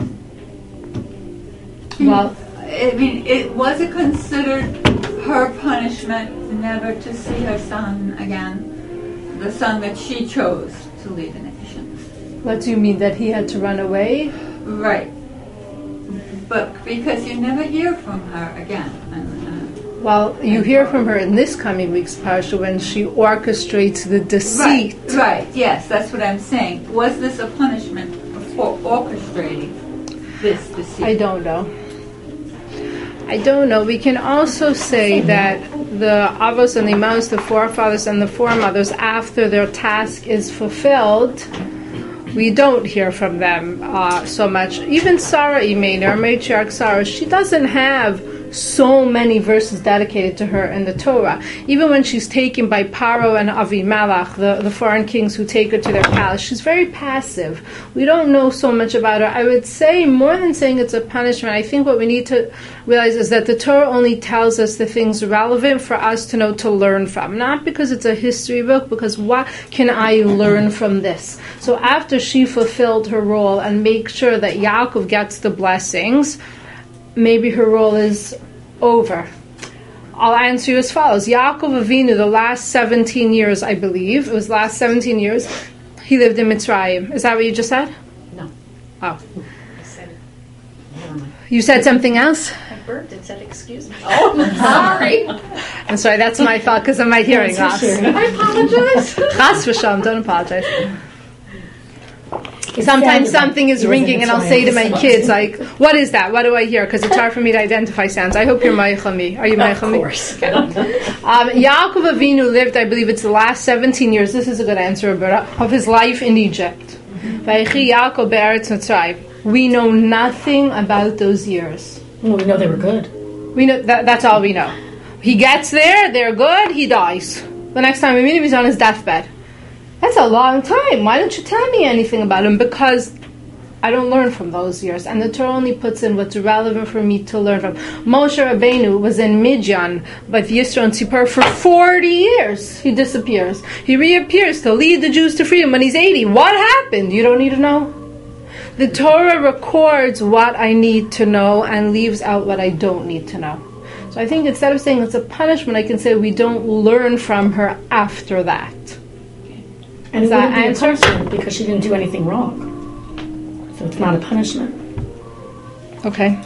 Well, I mean, was it considered her punishment never to see her son again? The son that she chose to lead the nations. what do you mean, that he had to run away? Right. But because you never hear from her again. Well, you hear from her in this coming week's parsha when she orchestrates the deceit. Right, yes, that's what I'm saying. Was this a punishment for orchestrating this deceit? I don't know. We can also say that the Avos and the Imos, the forefathers and the foremothers, after their task is fulfilled, we don't hear from them so much. Even Sarah Imeinu, our matriarch Sarah, she doesn't have so many verses dedicated to her in the Torah. Even when she's taken by Paro and Avimelech, the foreign kings who take her to their palace, she's very passive. We don't know so much about her. I would say, more than saying it's a punishment, I think what we need to realize is that the Torah only tells us the things relevant for us to know, to learn from. Not because it's a history book, because what can I learn from this? So after she fulfilled her role and make sure that Yaakov gets the blessings, maybe her role is over. I'll answer you as follows. Yaakov Avinu, the last 17 years, I believe, it was last 17 years, he lived in Mitzrayim. Is that what you just said? No. Oh. I said it. Never mind. You said something else? I burped and said, excuse me. Oh, sorry. I'm sorry, that's my fault because of my hearing loss. I apologize. Chas v'shalom, don't apologize. Sometimes something is ringing and I'll say to my kids, like, what is that? What do I hear? Because it's hard for me to identify sounds. I hope you're Meichel. Are you Meichel? Of course. Yaakov Avinu lived, I believe it's the last 17 years, this is a good answer, Roberta, of his life in Egypt. Vayechi Yaakov be'eretz Mitzrayim. We know nothing about those years. Well, we know they were good. We know that's all we know. He gets there, they're good, he dies. The next time we meet him, he's on his deathbed. That's a long time. Why don't you tell me anything about him? Because I don't learn from those years. And the Torah only puts in what's relevant for me to learn from. Moshe Rabbeinu was in Midian with Yisro and Tzipor for 40 years. He disappears. He reappears to lead the Jews to freedom when he's 80. What happened? You don't need to know. The Torah records what I need to know and leaves out what I don't need to know. So I think instead of saying it's a punishment, I can say we don't learn from her after that. And Is it that wouldn't be a answer? punishment because she didn't do anything wrong. So it's not a punishment. Okay.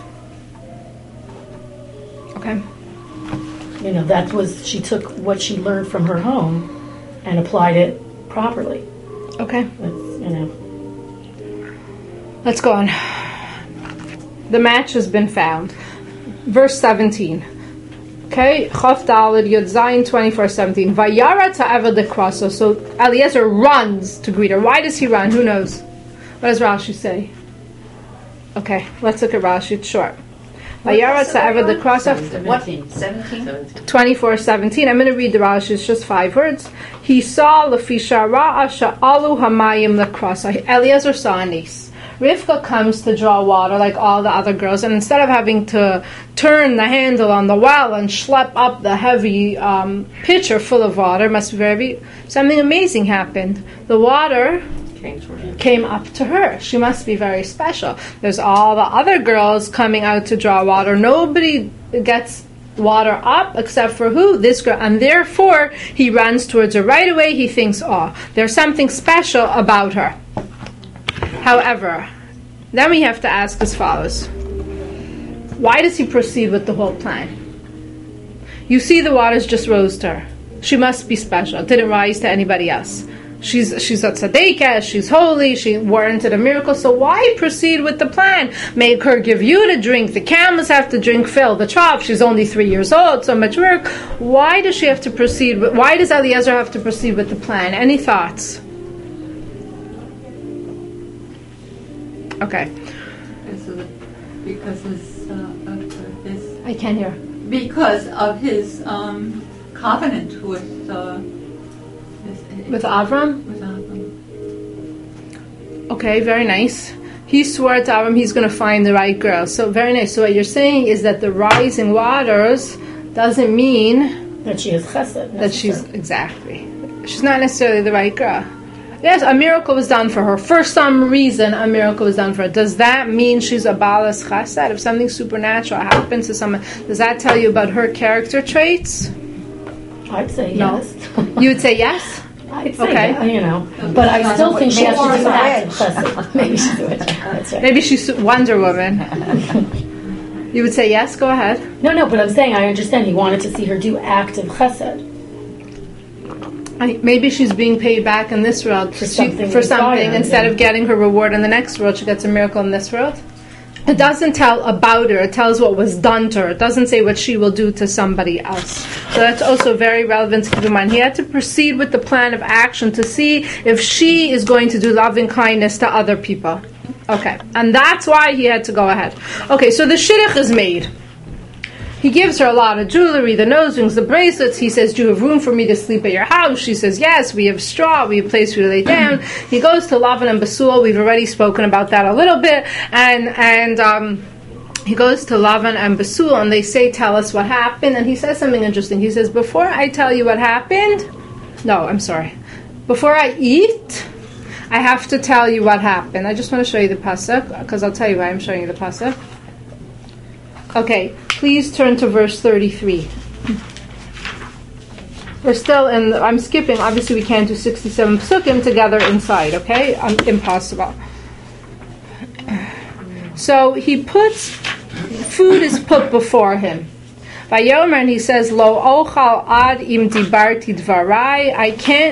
You know, she took what she learned from her home and applied it properly. Okay. With, Let's go on. The match has been found. Verse 17. Okay, Chof Daled Yud Zayin 24:17. Vayara ta'avad dekraso. So Eliezer runs to greet her. Why does he run? Who knows? What does Rashi say? Okay, let's look at Rashi. It's short. Vayara ta'avad dekraso. 17? 24:17. I'm going to read the Rashi. It's just 5 words. He saw lefisha ra'a sha'alu hamayim lekrasa. Eliezer saw a niece. Rivka comes to draw water like all the other girls, and instead of having to turn the handle on the well and schlep up the heavy pitcher full of water, something amazing happened. The water came up to her. She must be very special. There's all the other girls coming out to draw water. Nobody gets water up except for who? This girl. And therefore, he runs towards her right away. He thinks, oh, there's something special about her. However, then we have to ask as follows. Why does he proceed with the whole plan? You see the waters just rose to her. She must be special. It didn't rise to anybody else. She's a tzaddikas, she's holy, she warranted a miracle, so why proceed with the plan? Make her give you to drink, the camels have to drink, fill the trough, she's only 3 years old, so much work. Why does she have to proceed why does Eliezer have to proceed with the plan? Any thoughts? Okay. Because of his I can't hear. Because of his covenant with Avram? With Avram. Okay, very nice. He swore to Avram he's going to find the right girl. So very nice. So what you're saying is that the rising waters doesn't mean that she is chesed. That she's she's not necessarily the right girl. Yes, a miracle was done for her. For some reason, a miracle was done for her. Does that mean she's a balas chesed? If something supernatural happens to someone, does that tell you about her character traits? I'd say No. yes. You would say yes? I'd say, Okay. but I still think she has to do Maybe active she's a chesed. Maybe she's a witch. That's right. Maybe she's Wonder Woman. You would say yes? Go ahead. No, but I'm saying I understand. He wanted to see her do active chesed. Maybe she's being paid back in this world For something instead yeah. of getting her reward in the next world. She gets a miracle in this world. It doesn't tell about her. It tells what was done to her. It doesn't say what she will do to somebody else. So that's also very relevant to keep in mind. He had to proceed with the plan of action to see if she is going to do loving kindness to other people. Okay. And that's why he had to go ahead. Okay, so the shidduch is made. He gives her a lot of jewelry, the nose rings, the bracelets. He says, do you have room for me to sleep at your house? She says, yes, we have straw, we have a place for you to lay down. He goes to Lavan and Basul. We've already spoken about that a little bit. And he goes to Lavan and Basul, and they say, tell us what happened. And he says something interesting. He says, before I tell you what happened, before I eat, I have to tell you what happened. I just want to show you the pasuk, because I'll tell you why I'm showing you the pasuk. Okay, please turn to verse 33. We're still I'm skipping, obviously we can't do 67 psukim together inside, okay? Impossible. So food is put before him. Vayomer, and he says, Lo ochal ad im dibarti dvarai. I can't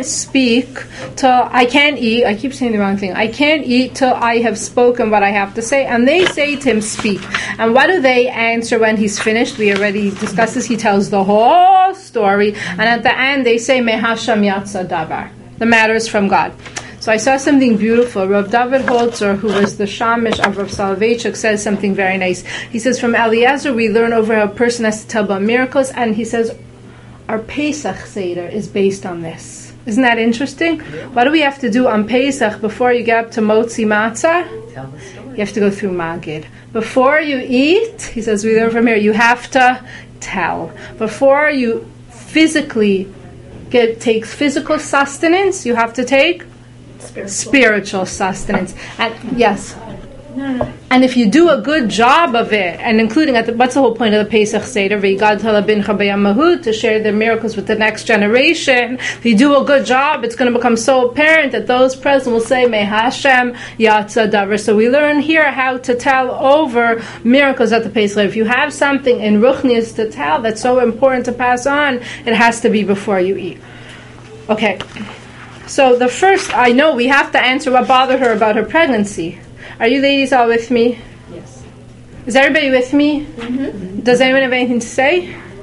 eat, I keep saying the wrong thing. I can't eat till I have spoken what I have to say. And they say to him, speak. And what do they answer when he's finished? We already discussed this. He tells the whole story. And at the end, they say, Mehasham yatsa davar. The matter is from God. So I saw something beautiful. Rav David Holzer, who was the Shamish of Rav Soloveitchik, says something very nice. He says, from Eliezer we learn over how a person has to tell about miracles, and he says, our Pesach Seder is based on this. Isn't that interesting? What do we have to do on Pesach before you get up to Motzi Matzah? Tell the story. You have to go through Magid. Before you eat, he says, we learn from here, you have to tell. Before you physically take physical sustenance, you have to take spiritual sustenance. And yes. And if you do a good job of it, and including what's the whole point of the Pesach Seder? To share their miracles with the next generation. If you do a good job, it's going to become so apparent that those present will say, May Hashem Yatza Davar. So we learn here how to tell over miracles at the Pesach Seder. If you have something in Ruchnius to tell that's so important to pass on, it has to be before you eat. Okay. So the first, I know we have to answer what bothered her about her pregnancy. Are you ladies all with me? Yes. Is everybody with me? Mm-hmm. Does anyone have anything to say?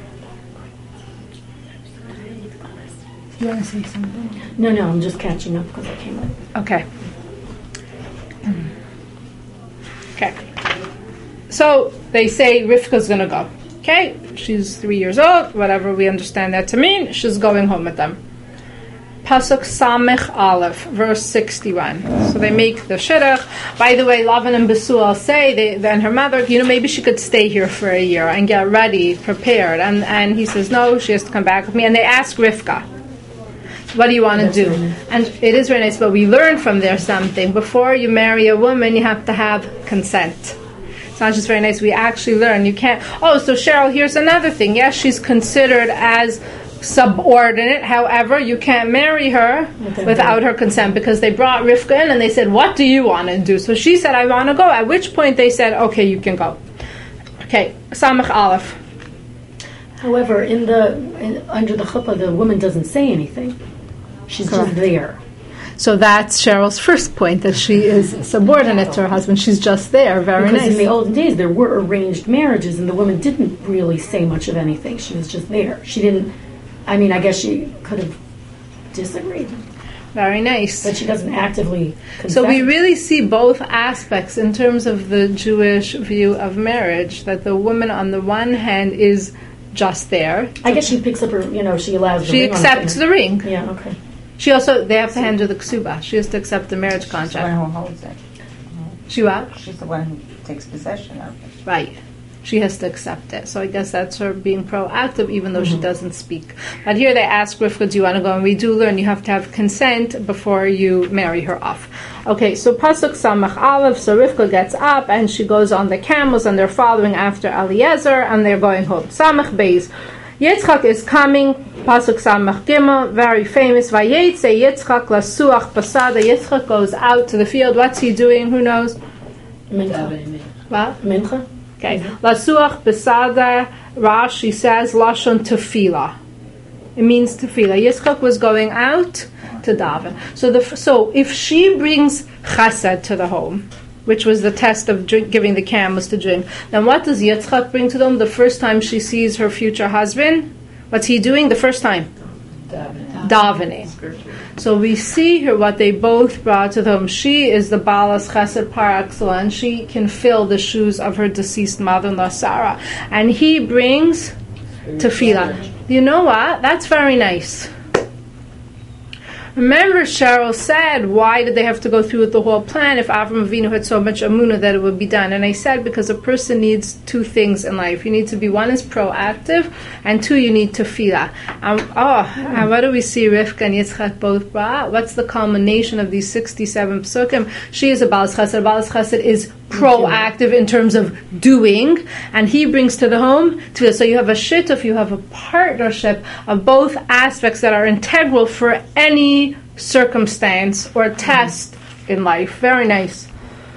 You want to say something? No, I'm just catching up because I came up. Okay. Okay. So they say Rivka's going to go. Okay? She's 3 years old, whatever we understand that to mean. She's going home with them. Pasuk Samech Aleph, verse 61. So they make the shidduch. By the way, Lavan and Besuel say, then her mother, maybe she could stay here for a year and get ready, prepared. And he says, no, she has to come back with me. And they ask Rivka, what do you want to do? And it is very nice, but we learn from there something. Before you marry a woman, you have to have consent. It's not just very nice. We actually learn. You can't. Oh, so Cheryl, here's another thing. Yes, she's considered as subordinate. However, you can't marry her without her consent, because they brought Rivka in and they said, what do you want to do? So she said, I want to go. At which point they said, okay, you can go. Okay, Samech Aleph. However, under the chuppah, the woman doesn't say anything. She's just there. So that's Cheryl's first point, that she is subordinate to her husband. She's just there. Very because nice. In the olden days, there were arranged marriages, and the woman didn't really say much of anything. She was just there. She didn't. I mean, I guess she could have disagreed. Very nice. But she doesn't actively consent. So we really see both aspects in terms of the Jewish view of marriage, that the woman on the one hand is just there. I guess she picks up her, she allows the ring. She accepts the ring. Yeah, okay. They have to hand her the ksuba. She has to accept the marriage contract. She's the one who holds it. She what? She's the one who takes possession of it. Right. She has to accept it. So I guess that's her being proactive, even though she doesn't speak. But here they ask Rivka, do you want to go? And we do learn you have to have consent before you marry her off. Okay, so Pasuk Samach Aleph, so Rivka gets up and she goes on the camels and they're following after Eliezer and they're going home. Samach Beis. Yitzchak is coming. Pasuk Samach Gimel, very famous. Vayetze Yitzchak lasuach basada. Yitzchak goes out to the field. What's he doing? Who knows? Mincha. What? Mincha? Okay. Lasuach besada, Rashi says, Lashon tefillah. It means tefillah. Yitzchak was going out to daven. So if she brings chesed to the home, which was the test of giving the camels to drink, then what does Yitzchak bring to them the first time she sees her future husband? What's he doing the first time? Davening. So we see here what they both brought to them. She is the Balas Chesed par excellence. She can fill the shoes of her deceased mother-in-law Sarah. And he brings tefillah. You know what? That's very nice. Remember, Cheryl said, why did they have to go through with the whole plan if Avram Avinu had so much amunah that it would be done? And I said, because a person needs two things in life. You need to be, one is proactive, and two, you need tefillah. And what do we see Rivka and Yitzchak both brought? What's the culmination of these 67 psukim? She is a Balas Chesed. A Balas Chesed is proactive in terms of doing, and he brings to the home to it. So you have a shituf, you have a partnership of both aspects that are integral for any circumstance or test in life. Very nice.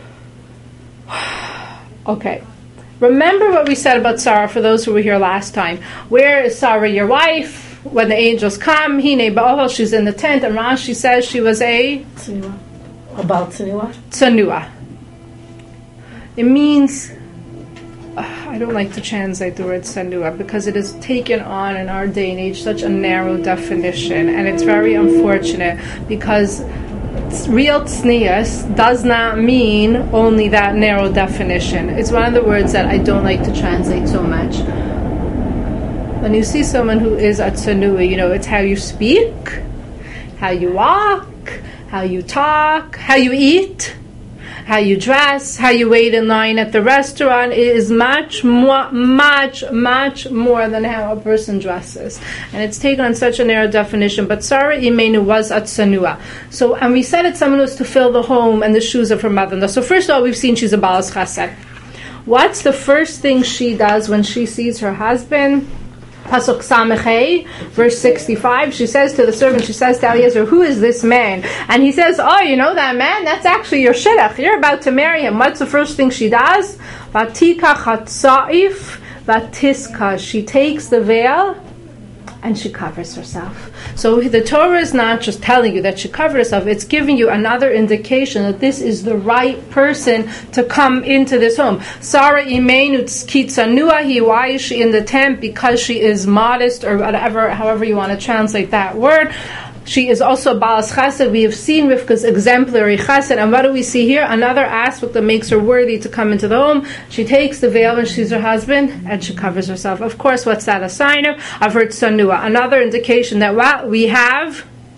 Okay. Remember what we said about Sarah for those who were here last time. Where is Sarah, your wife? When the angels come, Hine Ba'ohel, she's in the tent, and Rashi says she was a Tsanua. About Tsanua? Tsanua. It means, I don't like to translate the word Tsanua because it is taken on in our day and age such a narrow definition, and it's very unfortunate because real tznius does not mean only that narrow definition. It's one of the words that I don't like to translate so much. When you see someone who is a tsanua, it's how you speak, how you walk, how you talk, how you eat, how you dress, how you wait in line at the restaurant. It is much more than how a person dresses. And it's taken on such a narrow definition. But Sarah Imenu was a tsanua. So, and we said it's someone who was to fill the home and the shoes of her mother-in-law. So first of all, we've seen she's a Balas Chesed. What's the first thing she does when she sees her husband? Pasuk Samechei, verse 65, she says to the servant, she says to Eliezer, who is this man? And he says, that man? That's actually your shidduch. You're about to marry him. What's the first thing she does? Vatika chatza'if vatiska. She takes the veil and she covers herself. So the Torah is not just telling you that she covered herself, it's giving you another indication that this is the right person to come into this home. Sarah Imenu Kitsanuahi, why is she in the tent? Because she is modest, or whatever, however you want to translate that word. She is also Balas Chesed. We have seen Rivka's exemplary Chesed, and what do we see here? Another aspect that makes her worthy to come into the home. She takes the veil when she sees her husband, and she covers herself. Of course, what's that a sign of? Of her tsanua. Another indication that what we have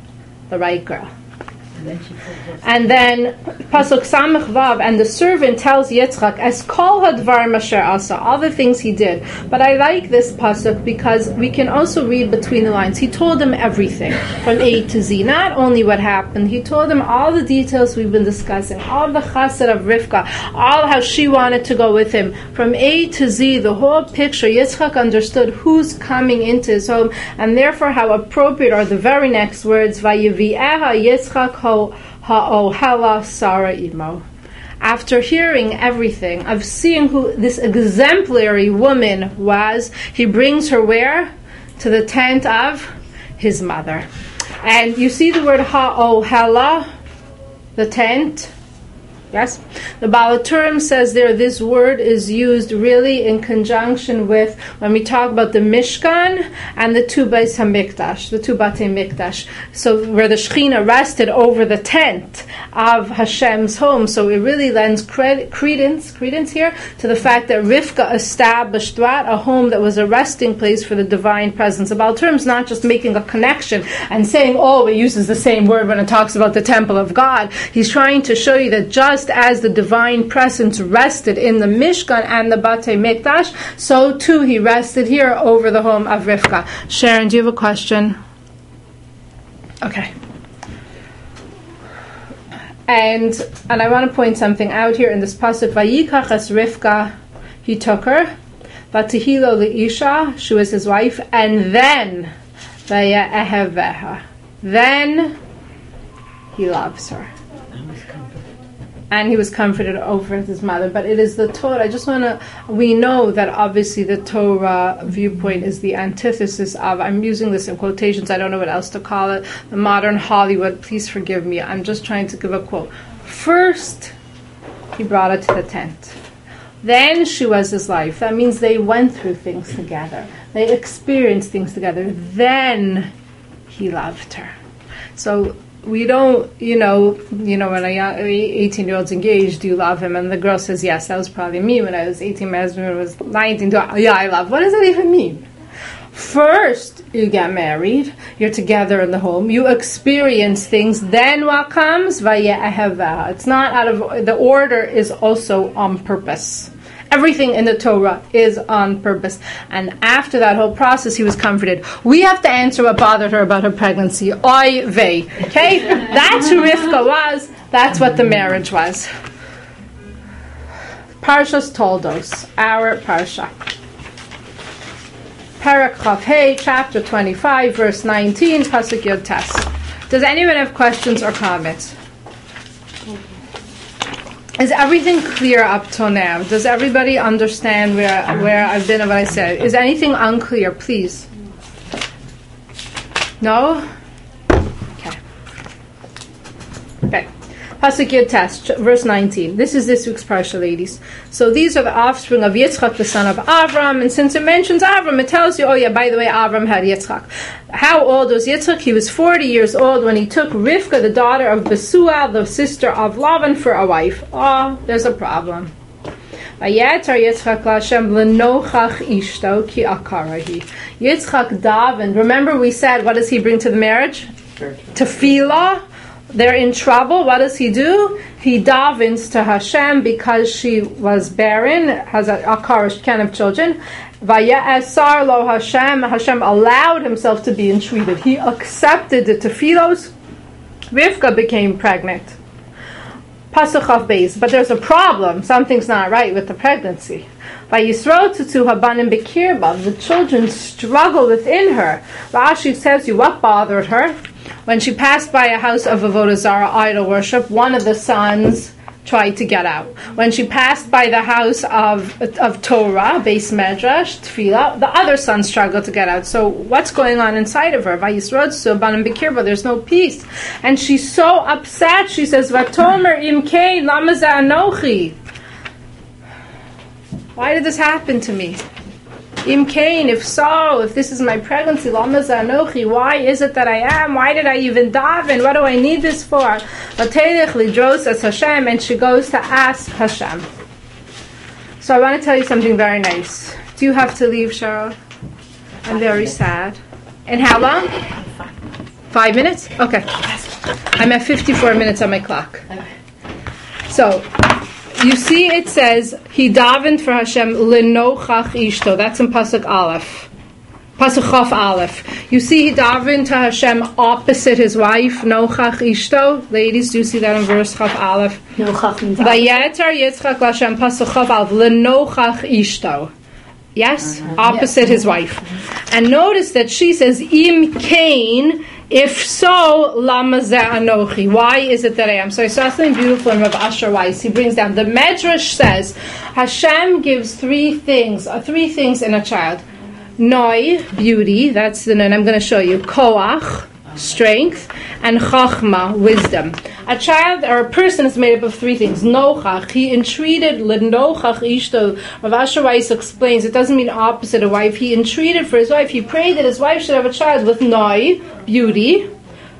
the right girl. And then Pasuk Samach Vav, and the servant tells Yitzchak, as kol hadvar asher asa, all the things he did. But I like this pasuk because we can also read between the lines. He told him everything from A to Z, not only what happened. He told him all the details we've been discussing, all the chesed of Rivka, all how she wanted to go with him, from A to Z, the whole picture. Yitzchak understood who's coming into his home, and therefore how appropriate are the very next words, Vayivieha Yitzchak ha'ohela Sarah imo. After hearing everything, of seeing who this exemplary woman was, he brings her where? To the tent of his mother. And you see the word ha'ohela, the tent. Yes? The Baal HaTurim says there this word is used really in conjunction with when we talk about the Mishkan and the two Beis HaMikdash, the two Batei Mikdash. So where the Shekhinah rested over the tent of Hashem's home. So it really lends credence here to the fact that Rivka established a home that was a resting place for the divine presence. The Baal HaTurim is not just making a connection and saying, oh, it uses the same word when it talks about the temple of God. He's trying to show you that just as the divine presence rested in the Mishkan and the Batei Mikdash, so too he rested here over the home of Rivka. Sharon, do you have a question? Okay. And I want to point something out here in this pasuk. Vayikach es Rivka, he took her. Vatihilo leisha, she was his wife, and then vayeheveha, then he loves her. And he was comforted over his mother. But it is the Torah. We know that obviously the Torah viewpoint is the antithesis of, I'm using this in quotations, I don't know what else to call it, the modern Hollywood. Please forgive me. I'm just trying to give a quote. First, he brought her to the tent. Then she was his life. That means they went through things together. They experienced things together. Then he loved her. So we don't, when a young 18-year-old's engaged, do you love him? And the girl says, yes. That was probably me when I was 18, my husband was 19. Yeah, I love. What does that even mean? First, you get married, you're together in the home, you experience things, then what comes? Vaye'ehevah. It's not out of, the order is also on purpose. Everything in the Torah is on purpose. And after that whole process, he was comforted. We have to answer what bothered her about her pregnancy. Oy vey. Okay? That's who Rivka was. That's what the marriage was. Parshas Toldos, our Parsha. Parak Chav Hey, chapter 25, verse 19, Pasuk Yod Tes. Does anyone have questions or comments? Is everything clear up till now? Does everybody understand where I've been and what I said? Is anything unclear, please? No? Okay. Pasuk Yud Tes, verse 19. This is this week's Parsha, ladies. So these are the offspring of Yitzchak, the son of Avram. And since it mentions Avram, it tells you, oh yeah, by the way, Avram had Yitzchak. How old was Yitzchak? He was 40 years old when he took Rivka, the daughter of Besuel, the sister of Lavan, for a wife. Oh, there's a problem. Yitzchak davened. Remember we said, what does he bring to the marriage? Tefillah. They're in trouble. What does he do? He davens to Hashem because she was barren, has a akarish, can't have children. Vayasar lo Hashem. Hashem allowed himself to be entreated. He accepted the tefillos. Rivka became pregnant. Pasuk Chav Beis. But there's a problem. Something's not right with the pregnancy. Vayisrotutu habanim bekirba. The children struggle within her. Rashi tells you what bothered her. When she passed by a house of Avodah Zarah, idol worship, one of the sons tried to get out. When she passed by the house of Torah, Beis Medrash, Tefillah, the other son struggled to get out. So what's going on inside of her? There's no peace. And she's so upset, she says, Vatomer imkei lama za'anochi. Why did this happen to me? Imkain, if so, if this is my pregnancy, lama zanochi, why is it that I am? Why did I even daven? What do I need this for? V'teilech lidros as Hashem, and she goes to ask Hashem. So I want to tell you something very nice. Do you have to leave, Cheryl? I'm very sad. And how long? 5 minutes? Okay. I'm at 54 minutes on my clock. So, you see it says, he davened for Hashem, lenochach ishto. That's in Pasuk Aleph. Pasuk Chaf Aleph. You see he davened to Hashem opposite his wife, nochach ishto. Ladies, do you see that in verse Chaf Aleph? Nochach means Vayeter Yitzchak Lashem, Pasuk Chaf Aleph, lenochach ishto. Yes? Opposite his wife. And notice that she says, Im Kain, if so, lama ze anochi. Why is it that I am? So I saw something beautiful in Rav Asher Weiss. He brings down, the Medrash says, Hashem gives three things in a child. Noi, beauty, that's the name I'm going to show you. Koach, strength, and chachma, wisdom. A child or a person is made up of three things. Nochach, he entreated l'nochach ishto. Rav Asher Weiss explains it doesn't mean opposite a wife. He entreated for his wife. He prayed that his wife should have a child with noi, beauty,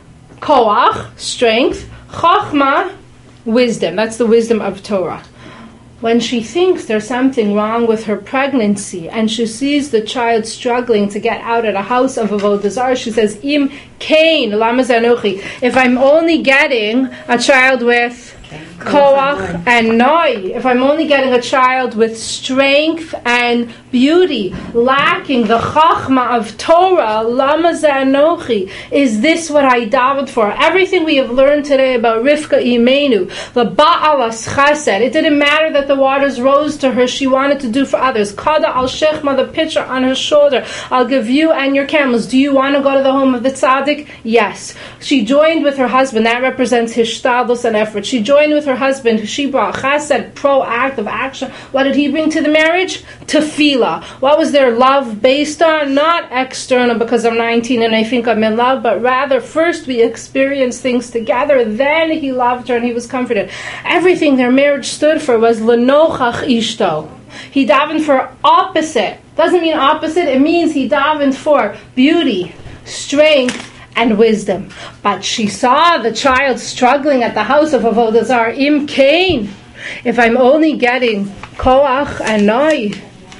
koach, strength, chachma, wisdom. That's the wisdom of Torah. When she thinks there's something wrong with her pregnancy and she sees the child struggling to get out of the house of Avodah Zarah, she says, Im Kain, lama zanochi. If I'm only getting a child with koach and noi, if I'm only getting a child with strength and beauty, lacking the chachma of Torah, lama zanochi, is this what I davened for? Everything we have learned today about Rivka Imenu, the ba'alas chesed, it didn't matter that the waters rose to her, she wanted to do for others. Kada al shechma, the pitcher on her shoulder, I'll give you and your camels. Do you want to go to the home of the tzaddik? Yes. She joined with her husband, that represents his shtadlus and effort. She joined with her husband, she brought chesed, proactive action. What did he bring to the marriage? Tefillah. What was their love based on? Not external because I'm 19 and I think I'm in love, but rather first we experienced things together, then he loved her and he was comforted. Everything their marriage stood for was l'nochach ishto. He davened for opposite. Doesn't mean opposite, it means he davened for beauty, strength, and wisdom. But she saw the child struggling at the house of Avodah Zarah. Im Kain, if I'm only getting koach and noi,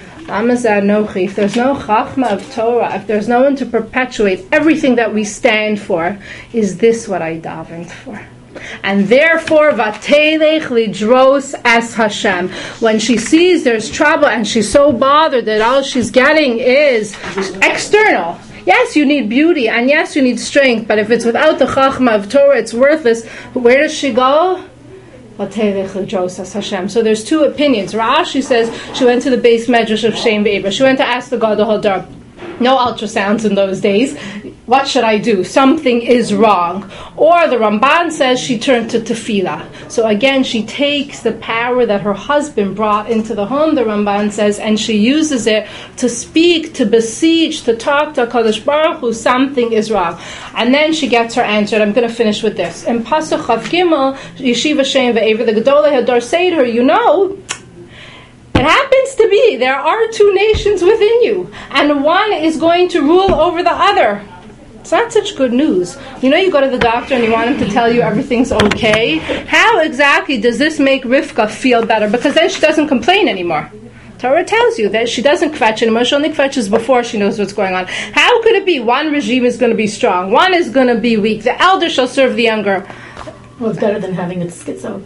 if there's no chachma of Torah, if there's no one to perpetuate everything that we stand for, is this what I davened for? And therefore, vatelech lidros es Hashem. When she sees there's trouble and she's so bothered that all she's getting is external. Yes, you need beauty, and yes, you need strength, but if it's without the chachma of Torah, it's worthless. Where does she go? So there's two opinions. Rashi says she went to the base medrash of Shem Ve'Eber. She went to ask the Gadol Hadar. No ultrasounds in those days. What should I do? Something is wrong. Or the Ramban says she turned to tefillah. So again, she takes the power that her husband brought into the home, the Ramban says, and she uses it to speak, to beseech, to talk to HaKadosh Baruch Hu, something is wrong. And then she gets her answer. I'm going to finish with this. In Pasuk Chav Gimel, Yeshiva Shem Ve'Ever, the Gedolei Hadar say to her, you know, it happens to be there are two nations within you, and one is going to rule over the other. It's not such good news. You know, you go to the doctor and you want him to tell you everything's okay. How exactly does this make Rivka feel better? Because then she doesn't complain anymore. Torah tells you that she doesn't kvetch anymore. She only kvetches before she knows what's going on. How could it be one regime is going to be strong, one is going to be weak? The elder shall serve the younger. Well, it's better than having a schizo.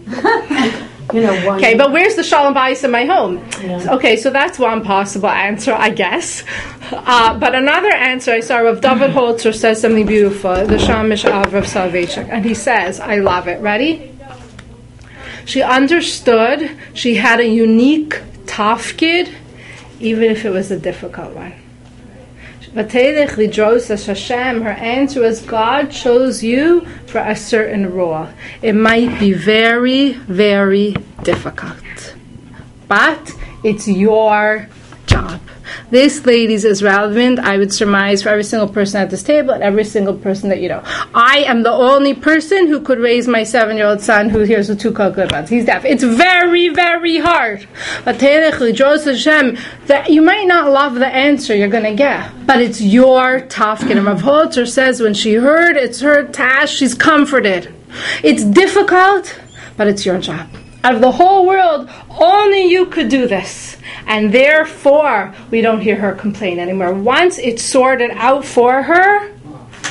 You know, one. Okay, but where's the shalom bayis in my home? Yeah. Okay, so that's one possible answer, I guess. But another answer, I saw Rav David Holzer says something beautiful, the Shamish of Rav Soloveitchik, and he says, I love it. Ready? She understood she had a unique tafkid, even if it was a difficult one. Her answer was, God chose you for a certain role. It might be very, very difficult, but it's your job. This, ladies, is relevant, I would surmise, for every single person at this table and every single person that you know. I am the only person who could raise my 7-year-old son who hears the two buds. He's deaf. It's very, very hard. But that you might not love the answer you're going to get, but it's your tafkid. And Rav Holzer says when she heard it's her task, she's comforted. It's difficult, but it's your job. Out of the whole world, only you could do this. And therefore, we don't hear her complain anymore. Once it's sorted out for her,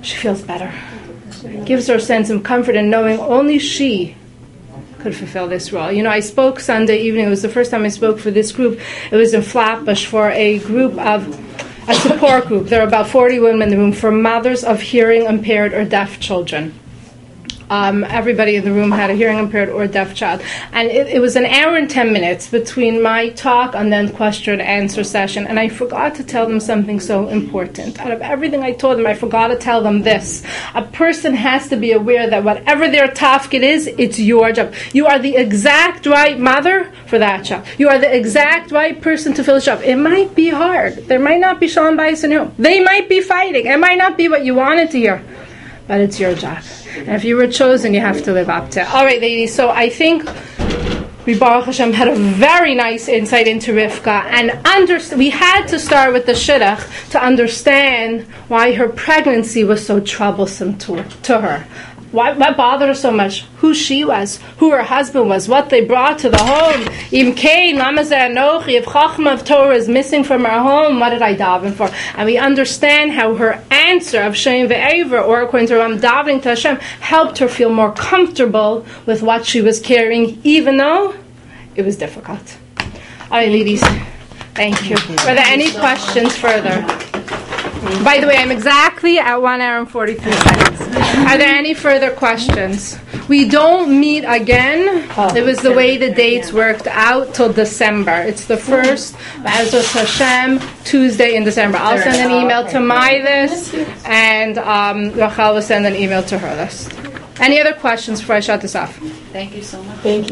she feels better. It gives her a sense of comfort in knowing only she could fulfill this role. You know, I spoke Sunday evening. It was the first time I spoke for this group. It was in Flatbush for a support group. There are about 40 women in the room for mothers of hearing impaired or deaf children. Everybody in the room had a hearing impaired or deaf child. And it was an hour and 10 minutes between my talk and then question and answer session. And I forgot to tell them something so important. Out of everything I told them, I forgot to tell them this. A person has to be aware that whatever their tafkid is, it's your job. You are the exact right mother for that child. You are the exact right person to fill the job. It might be hard. There might not be Shalom Bayis in you. They might be fighting. It might not be what you wanted to hear. But it's your job. And if you were chosen, you have to live up to it. All right, ladies, so I think we, Baruch Hashem, had a very nice insight into Rivka. And we had to start with the Shidduch to understand why her pregnancy was so troublesome to her. What bothered her so much? Who she was, who her husband was, what they brought to the home. Im Kain, Lamazeh Anochi, if Chachma of Torah is missing from her home, what did I daven for? And we understand how her answer of Shem Ve'ever, or according to Ram, davening to Hashem, helped her feel more comfortable with what she was carrying, even though it was difficult. All right, ladies, thank you. Are there any questions further? By the way, I'm exactly at 1 hour and 43 seconds. Are there any further questions? We don't meet again. It was the way the dates worked out till December. It's the first B'ezras Hashem Tuesday in December. I'll send an email to my list, and Rachel will send an email to her list. Any other questions before I shut this off? Thank you so much. Thank you.